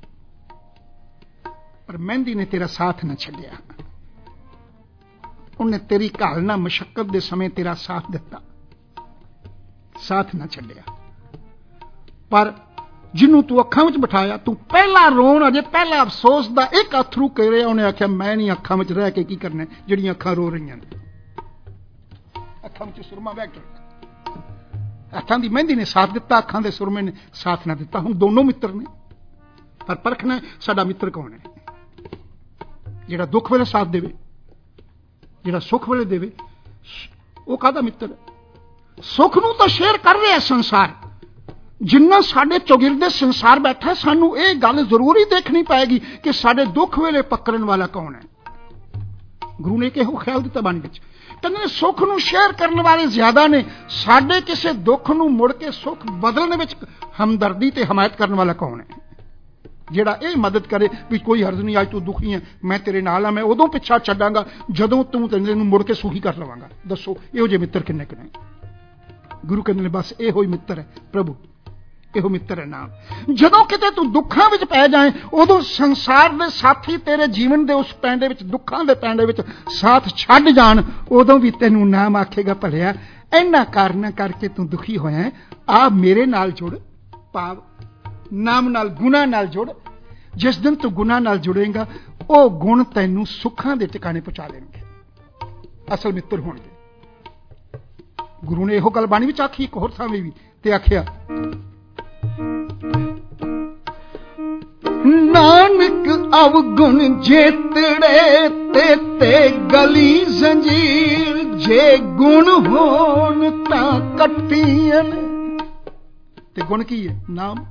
पर मेहंदी ने तेरा साथ न छड्डिया। उन्हें तेरी घालना मुशक्कत दे समय तेरा साथ दिता, साथ न छड्डिया। पर जिन्हों तू अखां विच बिठाया, तू पहला रोन अजे पहला अफसोस दा एक अथरू करिया, उन्हें आख्या मैं नहीं अखां विच रह के की करना, जिहड़ियां अखां रो रही ने। अखां विच सुरमा बह के, हत्थां दी मेहंदी ने साथ दिता, अखां दे सुरमे ने साथ ना दिता। हुण दोनों मित्र ने, पर परखना साडा मित्र कौन है? जिहड़ा दुख वेले साथ देवे, जिहड़ा सुख वेले देवे, वो काहदा मित्र है? सुख नूं तां शेयर कर रहा संसार, जिन्ना साडे चौगिरदे संसार बैठा, सानू ये गल जरूर ही देखनी पाएगी कि साडे दुख वेले पकड़न वाला कौन है। गुरु ने किहो ख्याल दिता बाणी विच, कहंदे सुख नूं शेयर करने वाले ज्यादा ने, साडे किसी दुख नूं मुड़ के सुख बदलने विच हमदर्दी ते हमायत करने वाला कौन है? जिहड़ा ये मदद करे भी कोई हर्ज नहीं, अज तू दुखी है, मैं तेरे नाल हां, मैं उदों पिछा छड्डांगा जदों तू तैनूं मुड़ के सुखी कर लवांगा। दसो इहो जे मित्र किन्ने किन्ने? गुरु कहंदे ने बस इहो ही मित्र है प्रभु, इहो मित्र है नाम। जदों किते तू दुखां विच पै जाए, उदों संसार दे साथी तेरे जीवन दे उस पैंडे विच, दुखां दे पैंडे विच साथ छड्ड जाण, उदों भी तैनूं नाम आखेगा भलिया इन्हां कारणा करके तू दुखी होया, आ मेरे नाल जुड़। भाव नाम नाल, गुना नाल जुड़। जिस दिन तू गुना नाल जुड़ेगा, वो गुण तैनूं सुखां दे ठिकाने पहुंचा देणगे, असल मित्र होणगे। गुरु ने इहो गल बाणी विच आखी, एक होर थां भी ते आखिया ਨਾਨਕ ਅਵਗੁਣ ਜੇਤੜੇ ਤੇ ਗਲੀ ਜ਼ੰਜੀਰ, ਜੇ ਗੁਣ ਹੋਣ ਤਾਂ ਕੱਟੀਆਂ। ਤੇ ਗੁਣ ਕੀ ਹੈ? ਨਾਮ।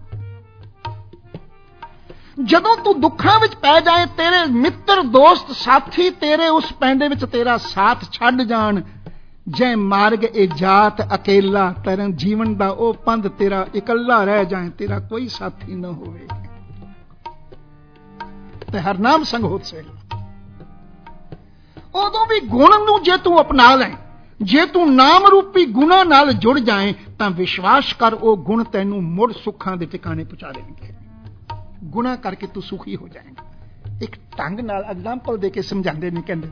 ਜਦੋਂ ਤੂੰ ਦੁੱਖਾਂ ਵਿੱਚ ਪੈ ਜਾਏ, ਤੇਰੇ ਮਿੱਤਰ ਦੋਸਤ ਸਾਥੀ ਤੇਰੇ ਉਸ ਪੈਂਡੇ ਵਿੱਚ ਤੇਰਾ ਸਾਥ ਛੱਡ ਜਾਣ, ਜੈ ਮਾਰਗ ਇਹ ਜਾਤ ਅਕੇਲਾ ਤਰਨ, ਜੀਵਨ ਦਾ ਉਹ ਪੰਧ ਤੇਰਾ ਇਕੱਲਾ ਰਹਿ ਜਾਏ, ਤੇਰਾ ਕੋਈ ਸਾਥੀ ਨਾ ਹੋਵੇ, ਤੇ ਹਰ ਨਾਮ ਸੰਗ ਹੋਤ ਸੇ। ਉਦੋਂ ਵੀ ਗੁਣ ਨੂੰ ਜੇ ਤੂੰ ਅਪਣਾ ਲੈ, ਜੇ ਤੂੰ ਨਾਮ ਰੂਪੀ ਗੁਣਾ ਨਾਲ ਜੁੜ ਜਾਏ, ਤਾਂ ਵਿਸ਼ਵਾਸ ਕਰ ਉਹ ਗੁਣ ਤੈਨੂੰ ਮੁੜ ਸੁੱਖਾਂ ਦੇ ਟਿਕਾਣੇ ਪਹੁੰਚਾ ਦੇਣਗੇ। ਗੁਣਾ ਕਰਕੇ ਤੂੰ ਸੁਖੀ ਹੋ ਜਾਏਗਾ। ਇੱਕ ਢੰਗ ਨਾਲ ਐਗਜ਼ਾਮਪਲ ਦੇ ਕੇ ਸਮਝਾਉਂਦੇ ਨੇ, ਕਹਿੰਦੇ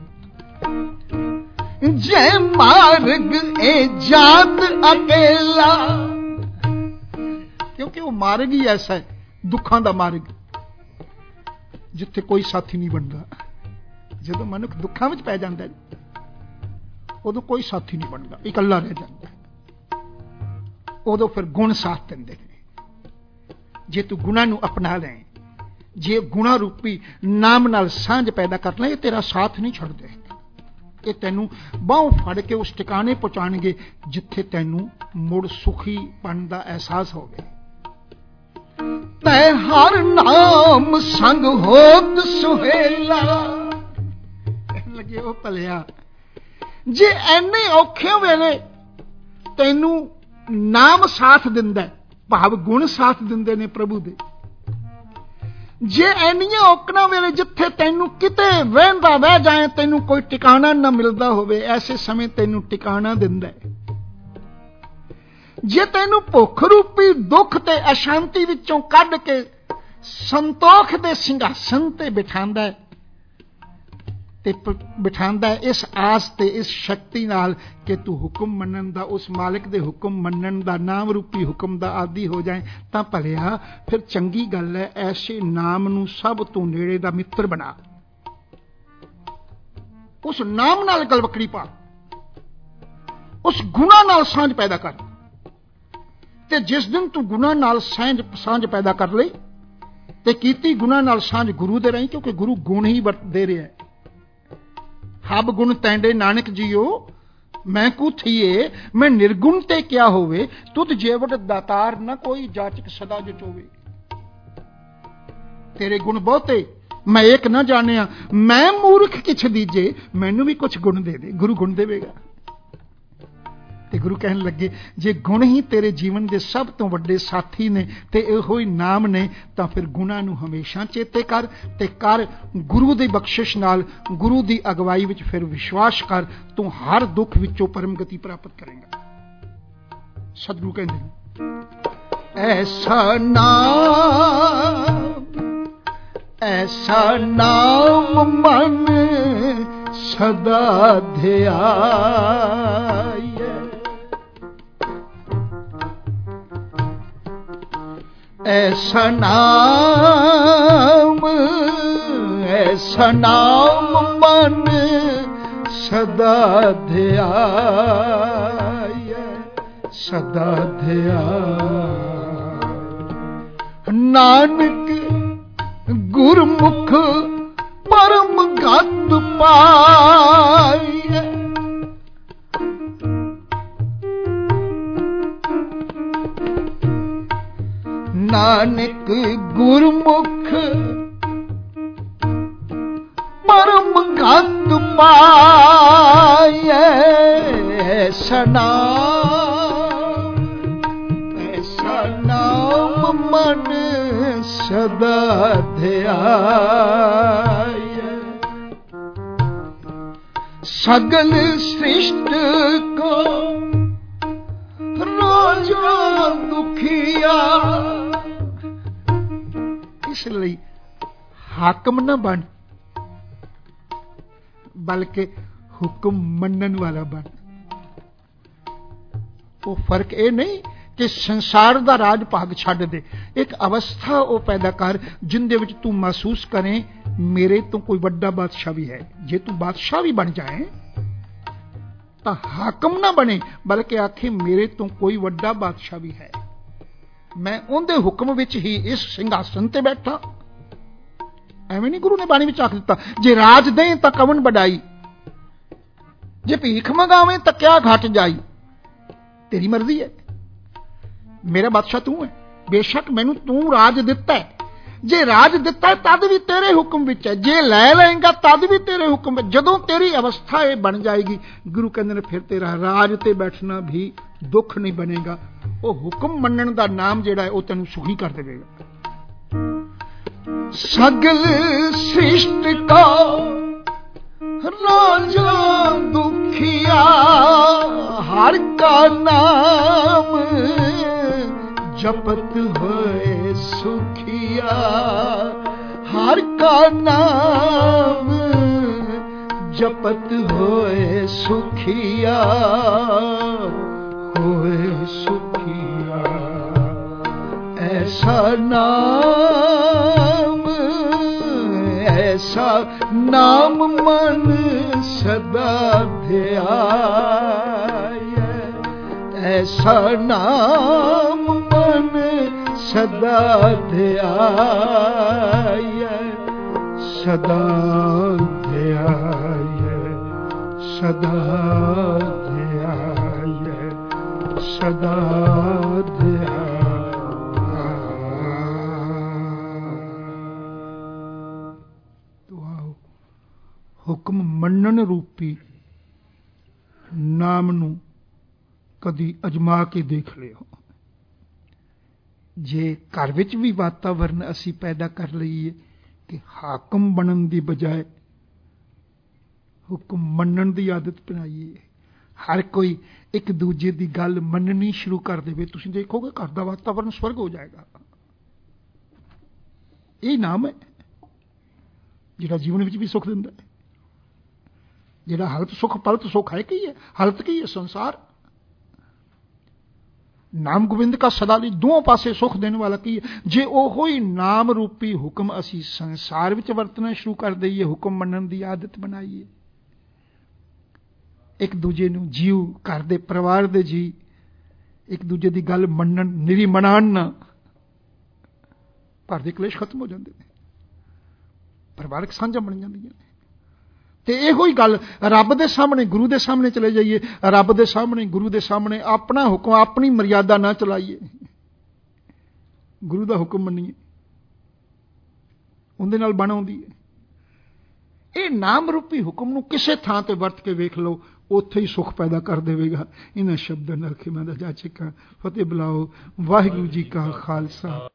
ਜੈ ਮਾਰਗ ਇਹ ਜਾਤ ਅਕੇਲਾ, ਕਿਉਂਕਿ ਉਹ ਮਾਰਗ ਹੀ ਐਸਾ ਹੈ, ਦੁੱਖਾਂ ਦਾ ਮਾਰਗ, ਜਿੱਥੇ ਕੋਈ ਸਾਥੀ ਨਹੀਂ ਬਣਦਾ। ਜਦੋਂ ਮਨੁੱਖ ਦੁੱਖਾਂ ਵਿੱਚ ਪੈ ਜਾਂਦਾ, ਉਦੋਂ ਕੋਈ ਸਾਥੀ ਨਹੀਂ ਬਣਦਾ, ਇਕੱਲਾ ਰਹਿ ਜਾਂਦਾ। ਉਦੋਂ ਫਿਰ ਗੁਣ ਸਾਥ ਦਿੰਦੇ ਨੇ। ਜੇ ਤੂੰ ਗੁਣਾਂ ਨੂੰ ਅਪਣਾ ਲੈ, ਜੇ ਗੁਣਾ ਰੂਪੀ ਨਾਮ ਨਾਲ ਸਾਂਝ ਪੈਦਾ ਕਰ ਲੈ, ਇਹ ਤੇਰਾ ਸਾਥ ਨਹੀਂ ਛੱਡਦੇ। ਇਹ ਤੈਨੂੰ ਬਾਹੋਂ ਫੜ ਕੇ ਉਸ ਟਿਕਾਣੇ ਪਹੁੰਚਾਣਗੇ ਜਿੱਥੇ ਤੈਨੂੰ ਮੁੜ ਸੁਖੀਪਣ ਦਾ ਅਹਿਸਾਸ ਹੋਵੇ। ਤੈ ਹਰ ਨਾਮ ਸੰਗ ਹੋਤ ਸੁਹੇਲਾ, ਲੱਗੇ ਉਹ ਭਲਿਆ, ਜੇ ਐਨੇ ਔਖੇ ਵੇਲੇ ਤੈਨੂੰ ਨਾਮ ਸਾਥ ਦਿੰਦਾ, ਭਾਵ ਗੁਣ ਸਾਥ ਦਿੰਦੇ ਨੇ ਪ੍ਰਭੂ ਦੇ, ਜੇ ਐਨੀਆਂ ਔਕੜਾਂ ਵੇਲੇ ਜਿੱਥੇ ਤੈਨੂੰ ਕਿਤੇ ਵਹਿੰਦਾ ਵਹਿ ਜਾਏ, ਤੈਨੂੰ ਕੋਈ ਟਿਕਾਣਾ ਨਾ ਮਿਲਦਾ ਹੋਵੇ, ਐਸੇ ਸਮੇਂ ਤੈਨੂੰ ਟਿਕਾਣਾ ਦਿੰਦਾ। ਜੇ ਤੈਨੂੰ ਭੁੱਖ ਰੂਪੀ ਦੁੱਖ ਤੇ ਅਸ਼ਾਂਤੀ ਵਿੱਚੋਂ ਕੱਢ ਕੇ ਸੰਤੋਖ ਦੇ ਸਿੰਘਾਸਨ ਤੇ ਬਿਠਾਉਂਦਾ ਤੇ ਬਿਠਾਉਂਦਾ ਇਸ ਆਸ ਤੇ ਇਸ ਸ਼ਕਤੀ ਨਾਲ ਕਿ ਤੂੰ ਹੁਕਮ ਮੰਨਣ ਦਾ, ਉਸ ਮਾਲਿਕ ਦੇ ਹੁਕਮ ਮੰਨਣ ਦਾ, ਨਾਮ ਰੂਪੀ ਹੁਕਮ ਦਾ ਆਦੀ ਹੋ ਜਾਏ, ਤਾਂ ਭਲਿਆ ਫਿਰ ਚੰਗੀ ਗੱਲ ਹੈ। ਐਸੇ ਨਾਮ ਨੂੰ ਸਭ ਤੋਂ ਨੇੜੇ ਦਾ ਮਿੱਤਰ ਬਣਾ, ਉਸ ਨਾਮ ਨਾਲ ਗਲਵਕੜੀ ਪਾ, ਉਸ ਗੁਣਾ ਨਾਲ ਸਾਂਝ ਪੈਦਾ ਕਰ। ਤੇ ਜਿਸ ਦਿਨ ਤੂੰ ਗੁਣਾ ਨਾਲ ਸਾਂਝ ਪੈਦਾ ਕਰ ਲਈ ਤੇ ਕੀਤੀ ਗੁਣਾ ਨਾਲ ਸਾਂਝ ਗੁਰੂ ਦੇ ਰਹੀ, ਕਿਉਂਕਿ ਗੁਰੂ ਗੁਣ ਹੀ ਵਰਤਦੇ ਰਿਹਾ। ਹਬ ਗੁਣ ਤੈਂਡੇ ਨਾਨਕ ਜੀਓ, ਮੈਂ ਕੂ ਥੀਏ, ਮੈਂ ਨਿਰਗੁਣ ਤੇ ਕਿਆ ਹੋਵੇ, ਤੁਧ ਜੇਵਟ ਦਾਤਾਰ ਨਾ ਕੋਈ ਜਾਚਕ ਸਦਾ ਜਚੋਵੇ। ਤੇਰੇ ਗੁਣ ਬਹੁਤੇ, ਮੈਂ ਇੱਕ ਨਾ ਜਾਣਿਆ, ਮੈਂ ਮੂਰਖ ਕਿਛ ਦੀਜੇ, ਮੈਨੂੰ ਵੀ ਕੁਛ ਗੁਣ ਦੇ ਦੇ। ਗੁਰੂ ਗੁਣ ਦੇਵੇਗਾ। ਤੇ ਗੁਰੂ ਕਹਿਣ ਲੱਗੇ, ਜੇ ਗੁਣ ਹੀ ਤੇਰੇ ਜੀਵਨ ਦੇ ਸਭ ਤੋਂ ਵੱਡੇ ਸਾਥੀ ਨੇ ਤੇ ਇਹੋ ਹੀ ਨਾਮ ਨੇ, ਤਾਂ ਫਿਰ ਗੁਣਾਂ ਨੂੰ ਹਮੇਸ਼ਾ ਚੇਤੇ ਕਰ ਤੇ ਕਰ ਗੁਰੂ ਦੀ ਬਖਸ਼ਿਸ਼ ਨਾਲ, ਗੁਰੂ ਦੀ ਅਗਵਾਈ ਵਿੱਚ ਫਿਰ ਵਿਸ਼ਵਾਸ ਕਰ, ਤੂੰ ਹਰ ਦੁੱਖ ਵਿੱਚੋਂ ਪਰਮ ਗਤੀ ਪ੍ਰਾਪਤ ਕਰੇਗਾ। ਸਤਿਗੁਰੂ ਕਹਿੰਦੇ ਐਸਾ ਨਾਮ ਮਨ ਸਦਾ ਧਿਆਏ, ਐਸਾ ਨਾਮ ਮਨ ਸਦਾ ਧਿਆਏ, ਸਦਾ ਧਿਆਏ। ਨਾਨਕ ਗੁਰਮੁਖ ਪਰਮ ਗਤ ਪਾਏ, ਨਾਨਕ ਗੁਰਮੁਖ ਪਰਮ ਗਤ ਪਾਏ। ਐਸਾ ਨਾਮ ਮਨ ਸਦਾ ਧਿਆਏ। ਸਗਲ ਸ੍ਰਿਸ਼ਟ ਕੋ ਰਾਜਾ ਦੁਖੀਆ, ਇਸ ਲਈ ਹਾਕਮ ਨਾ ਬਣ, ਬਲਕਿ ਹੁਕਮ ਮੰਨਣ ਵਾਲਾ ਬਣ। ਉਹ ਫਰਕ ਇਹ ਨਹੀਂ ਕਿ ਸੰਸਾਰ ਦਾ ਰਾਜ ਭਾਗ ਛੱਡ ਦੇ, ਇੱਕ ਅਵਸਥਾ ਉਹ ਪੈਦਾ ਕਰ ਜਿੰਦੇ ਵਿੱਚ ਤੂੰ ਮਹਿਸੂਸ ਕਰੇ ਮੇਰੇ ਤੋਂ ਕੋਈ ਵੱਡਾ ਬਾਦਸ਼ਾਹ ਵੀ ਹੈ। ਜੇ ਤੂੰ ਬਾਦਸ਼ਾਹ ਵੀ ਬਣ ਜਾਏ ਤਾਂ ਹਾਕਮ ਨਾ ਬਣੇ, ਬਲਕਿ ਆਖੇ ਮੇਰੇ ਤੋਂ ਕੋਈ ਵੱਡਾ ਬਾਦਸ਼ਾਹ ਵੀ ਹੈ, ਮੈਂ ਉਹਦੇ ਹੁਕਮ ਵਿੱਚ ਹੀ ਇਸ ਸਿੰਘਾਸਨ ਤੇ ਬੈਠਾ ਐਵੇਂ ਨਹੀਂ ਗੁਰੂ ਨੇ ਬਾਣੀ ਵਿੱਚ ਆਖ ਦਿੱਤਾ, ਜੇ ਰਾਜ ਦੇ ਤਾਂ ਕਵਣ ਵਡਾਈ, ਜੇ ਭੀਖ ਮੰਗਾਵੇਂ ਤਾਂ ਕਿਆ ਘਟ ਜਾਈ। ਤੇਰੀ ਮਰਜ਼ੀ ਹੈ, ਮੇਰਾ ਬਾਦਸ਼ਾਹ ਤੂੰ ਹੈ, ਬੇਸ਼ੱਕ ਮੈਨੂੰ ਤੂੰ ਰਾਜ ਦਿੱਤਾ ਹੈ, ਜੇ ਰਾਜ ਦਿੱਤਾ ਤਦ ਵੀ ਤੇਰੇ ਹੁਕਮ ਵਿੱਚ ਹੈ, ਜੇ ਲੈ ਲਏਗਾ ਤਦ ਵੀ ਤੇਰੇ ਹੁਕਮ ਵਿੱਚ। ਜਦੋਂ ਤੇਰੀ ਅਵਸਥਾ ਇਹ ਬਣ ਜਾਏਗੀ, ਗੁਰੂ ਕਹਿੰਦੇ ਨੇ ਫਿਰ ਤੇਰਾ ਰਾਜ ਤੇ ਬੈਠਣਾ ਵੀ ਦੁੱਖ ਨਹੀਂ ਬਣੇਗਾ। ਉਹ ਹੁਕਮ ਮੰਨਣ ਦਾ ਨਾਮ ਜਿਹੜਾ ਹੈ ਉਹ ਤੈਨੂੰ ਸੁਖੀ ਕਰ ਦੇਵੇਗਾ। ਸਗਲ ਸ੍ਰਿਸ਼ਟ ਕਾ ਰਾਜਾ ਦੁਖੀਆ, ਹਰ ਕਾ ਨਾਮ ਜਪਤ ਹੋਏ ਸੁਖੀਆ, ਹਰ ਕਾ ਨਾਮ ਜਪਤ ਹੋਏ ਸੁਖੀਆ, ਹੋਏ ਸੁਖੀਆ। ਐਸਾ ਨਾਮ, ਐਸਾ ਨਾਮ ਮਨ ਸਦਾ ਧਿਆਏ, ਐਸਾ ਨਾਮ ਮਨ ਸਦਾ ਧਿਆਏ, ਸਦਾ ਧਿਆਏ, ਸਦਾ ਧਿਆਏ, ਸਦਾ ਧਿਆਏ। ਹੁਕਮ ਮੰਨਣ ਰੂਪੀ ਨਾਮ ਨੂੰ ਕਦੀ ਅਜਮਾ ਕੇ ਦੇਖ ਲਿਓ। ਜੇ ਘਰ ਵਿੱਚ ਵੀ ਵਾਤਾਵਰਨ ਅਸੀਂ ਪੈਦਾ ਕਰ ਲਈਏ ਕਿ ਹਾਕਮ ਬਣਨ ਦੀ ਬਜਾਏ ਹੁਕਮ ਮੰਨਣ ਦੀ ਆਦਤ ਬਣਾਈਏ, ਹਰ ਕੋਈ ਇੱਕ ਦੂਜੇ ਦੀ ਗੱਲ ਮੰਨਣੀ ਸ਼ੁਰੂ ਕਰ ਦੇਵੇ, ਤੁਸੀਂ ਦੇਖੋਗੇ ਘਰ ਦਾ ਵਾਤਾਵਰਨ ਸਵਰਗ ਹੋ ਜਾਏਗਾ। ਇਹ ਨਾਮ ਹੈ ਜਿਹੜਾ ਜੀਵਨ ਵਿੱਚ ਵੀ ਸੁੱਖ ਦਿੰਦਾ ਹੈ। ਜਿਹੜਾ ਹਾਲਤ ਸੁੱਖ ਪਲਤ ਸੁੱਖ ਹੈ ਕੀ ਹੈ, ਹਾਲਤ ਕੀ ਹੈ? ਸੰਸਾਰ। ਨਾਮ ਗੋਬਿੰਦ ਕਾ ਸਦਾ ਲਈ ਦੋਹਾਂ ਪਾਸੇ ਸੁੱਖ ਦੇਣ ਵਾਲਾ ਕੀ ਹੈ? ਜੇ ਉਹੋ ਹੀ ਨਾਮ ਰੂਪੀ ਹੁਕਮ ਅਸੀਂ ਸੰਸਾਰ ਵਿੱਚ ਵਰਤਣਾ ਸ਼ੁਰੂ ਕਰ ਦਈਏ, ਹੁਕਮ ਮੰਨਣ ਦੀ ਆਦਤ ਬਣਾਈਏ, ਇੱਕ ਦੂਜੇ ਨੂੰ ਜੀਵ, ਘਰ ਦੇ ਪਰਿਵਾਰ ਦੇ ਜੀ ਇੱਕ ਦੂਜੇ ਦੀ ਗੱਲ ਮੰਨਣ, ਨਿਰੀ ਮਨਾਣ ਨਾ, ਘਰ ਦੇ ਕਲੇਸ਼ ਖਤਮ ਹੋ ਜਾਂਦੇ ਨੇ, ਪਰਿਵਾਰਕ ਸਾਂਝਾਂ ਬਣ ਜਾਂਦੀਆਂ ਨੇ। ਤੇ ਇਹੋ ਹੀ ਗੱਲ ਰੱਬ ਦੇ ਸਾਹਮਣੇ, ਗੁਰੂ ਦੇ ਸਾਹਮਣੇ ਚਲੇ ਜਾਈਏ, ਰੱਬ ਦੇ ਸਾਹਮਣੇ, ਗੁਰੂ ਦੇ ਸਾਹਮਣੇ ਆਪਣਾ ਹੁਕਮ, ਆਪਣੀ ਮਰਿਆਦਾ ਨਾ ਚਲਾਈਏ, ਗੁਰੂ ਦਾ ਹੁਕਮ ਮੰਨੀਏ, ਉਹਦੇ ਨਾਲ ਬਣ ਆਉਂਦੀ ਹੈ। ਇਹ ਨਾਮ ਰੂਪੀ ਹੁਕਮ ਨੂੰ ਕਿਸੇ ਥਾਂ ਤੇ ਵਰਤ ਕੇ ਵੇਖ ਲਓ, ਉੱਥੇ ਹੀ ਸੁੱਖ ਪੈਦਾ ਕਰ ਦੇਵੇਗਾ। ਇਹਨਾਂ ਸ਼ਬਦਾਂ ਨਾਲ ਖਿਮਾ ਦਾ ਜਾ ਚੁੱਕਾ। ਫਤਿਹ ਬੁਲਾਓ। ਵਾਹਿਗੁਰੂ ਜੀ ਕਾ ਖਾਲਸਾ।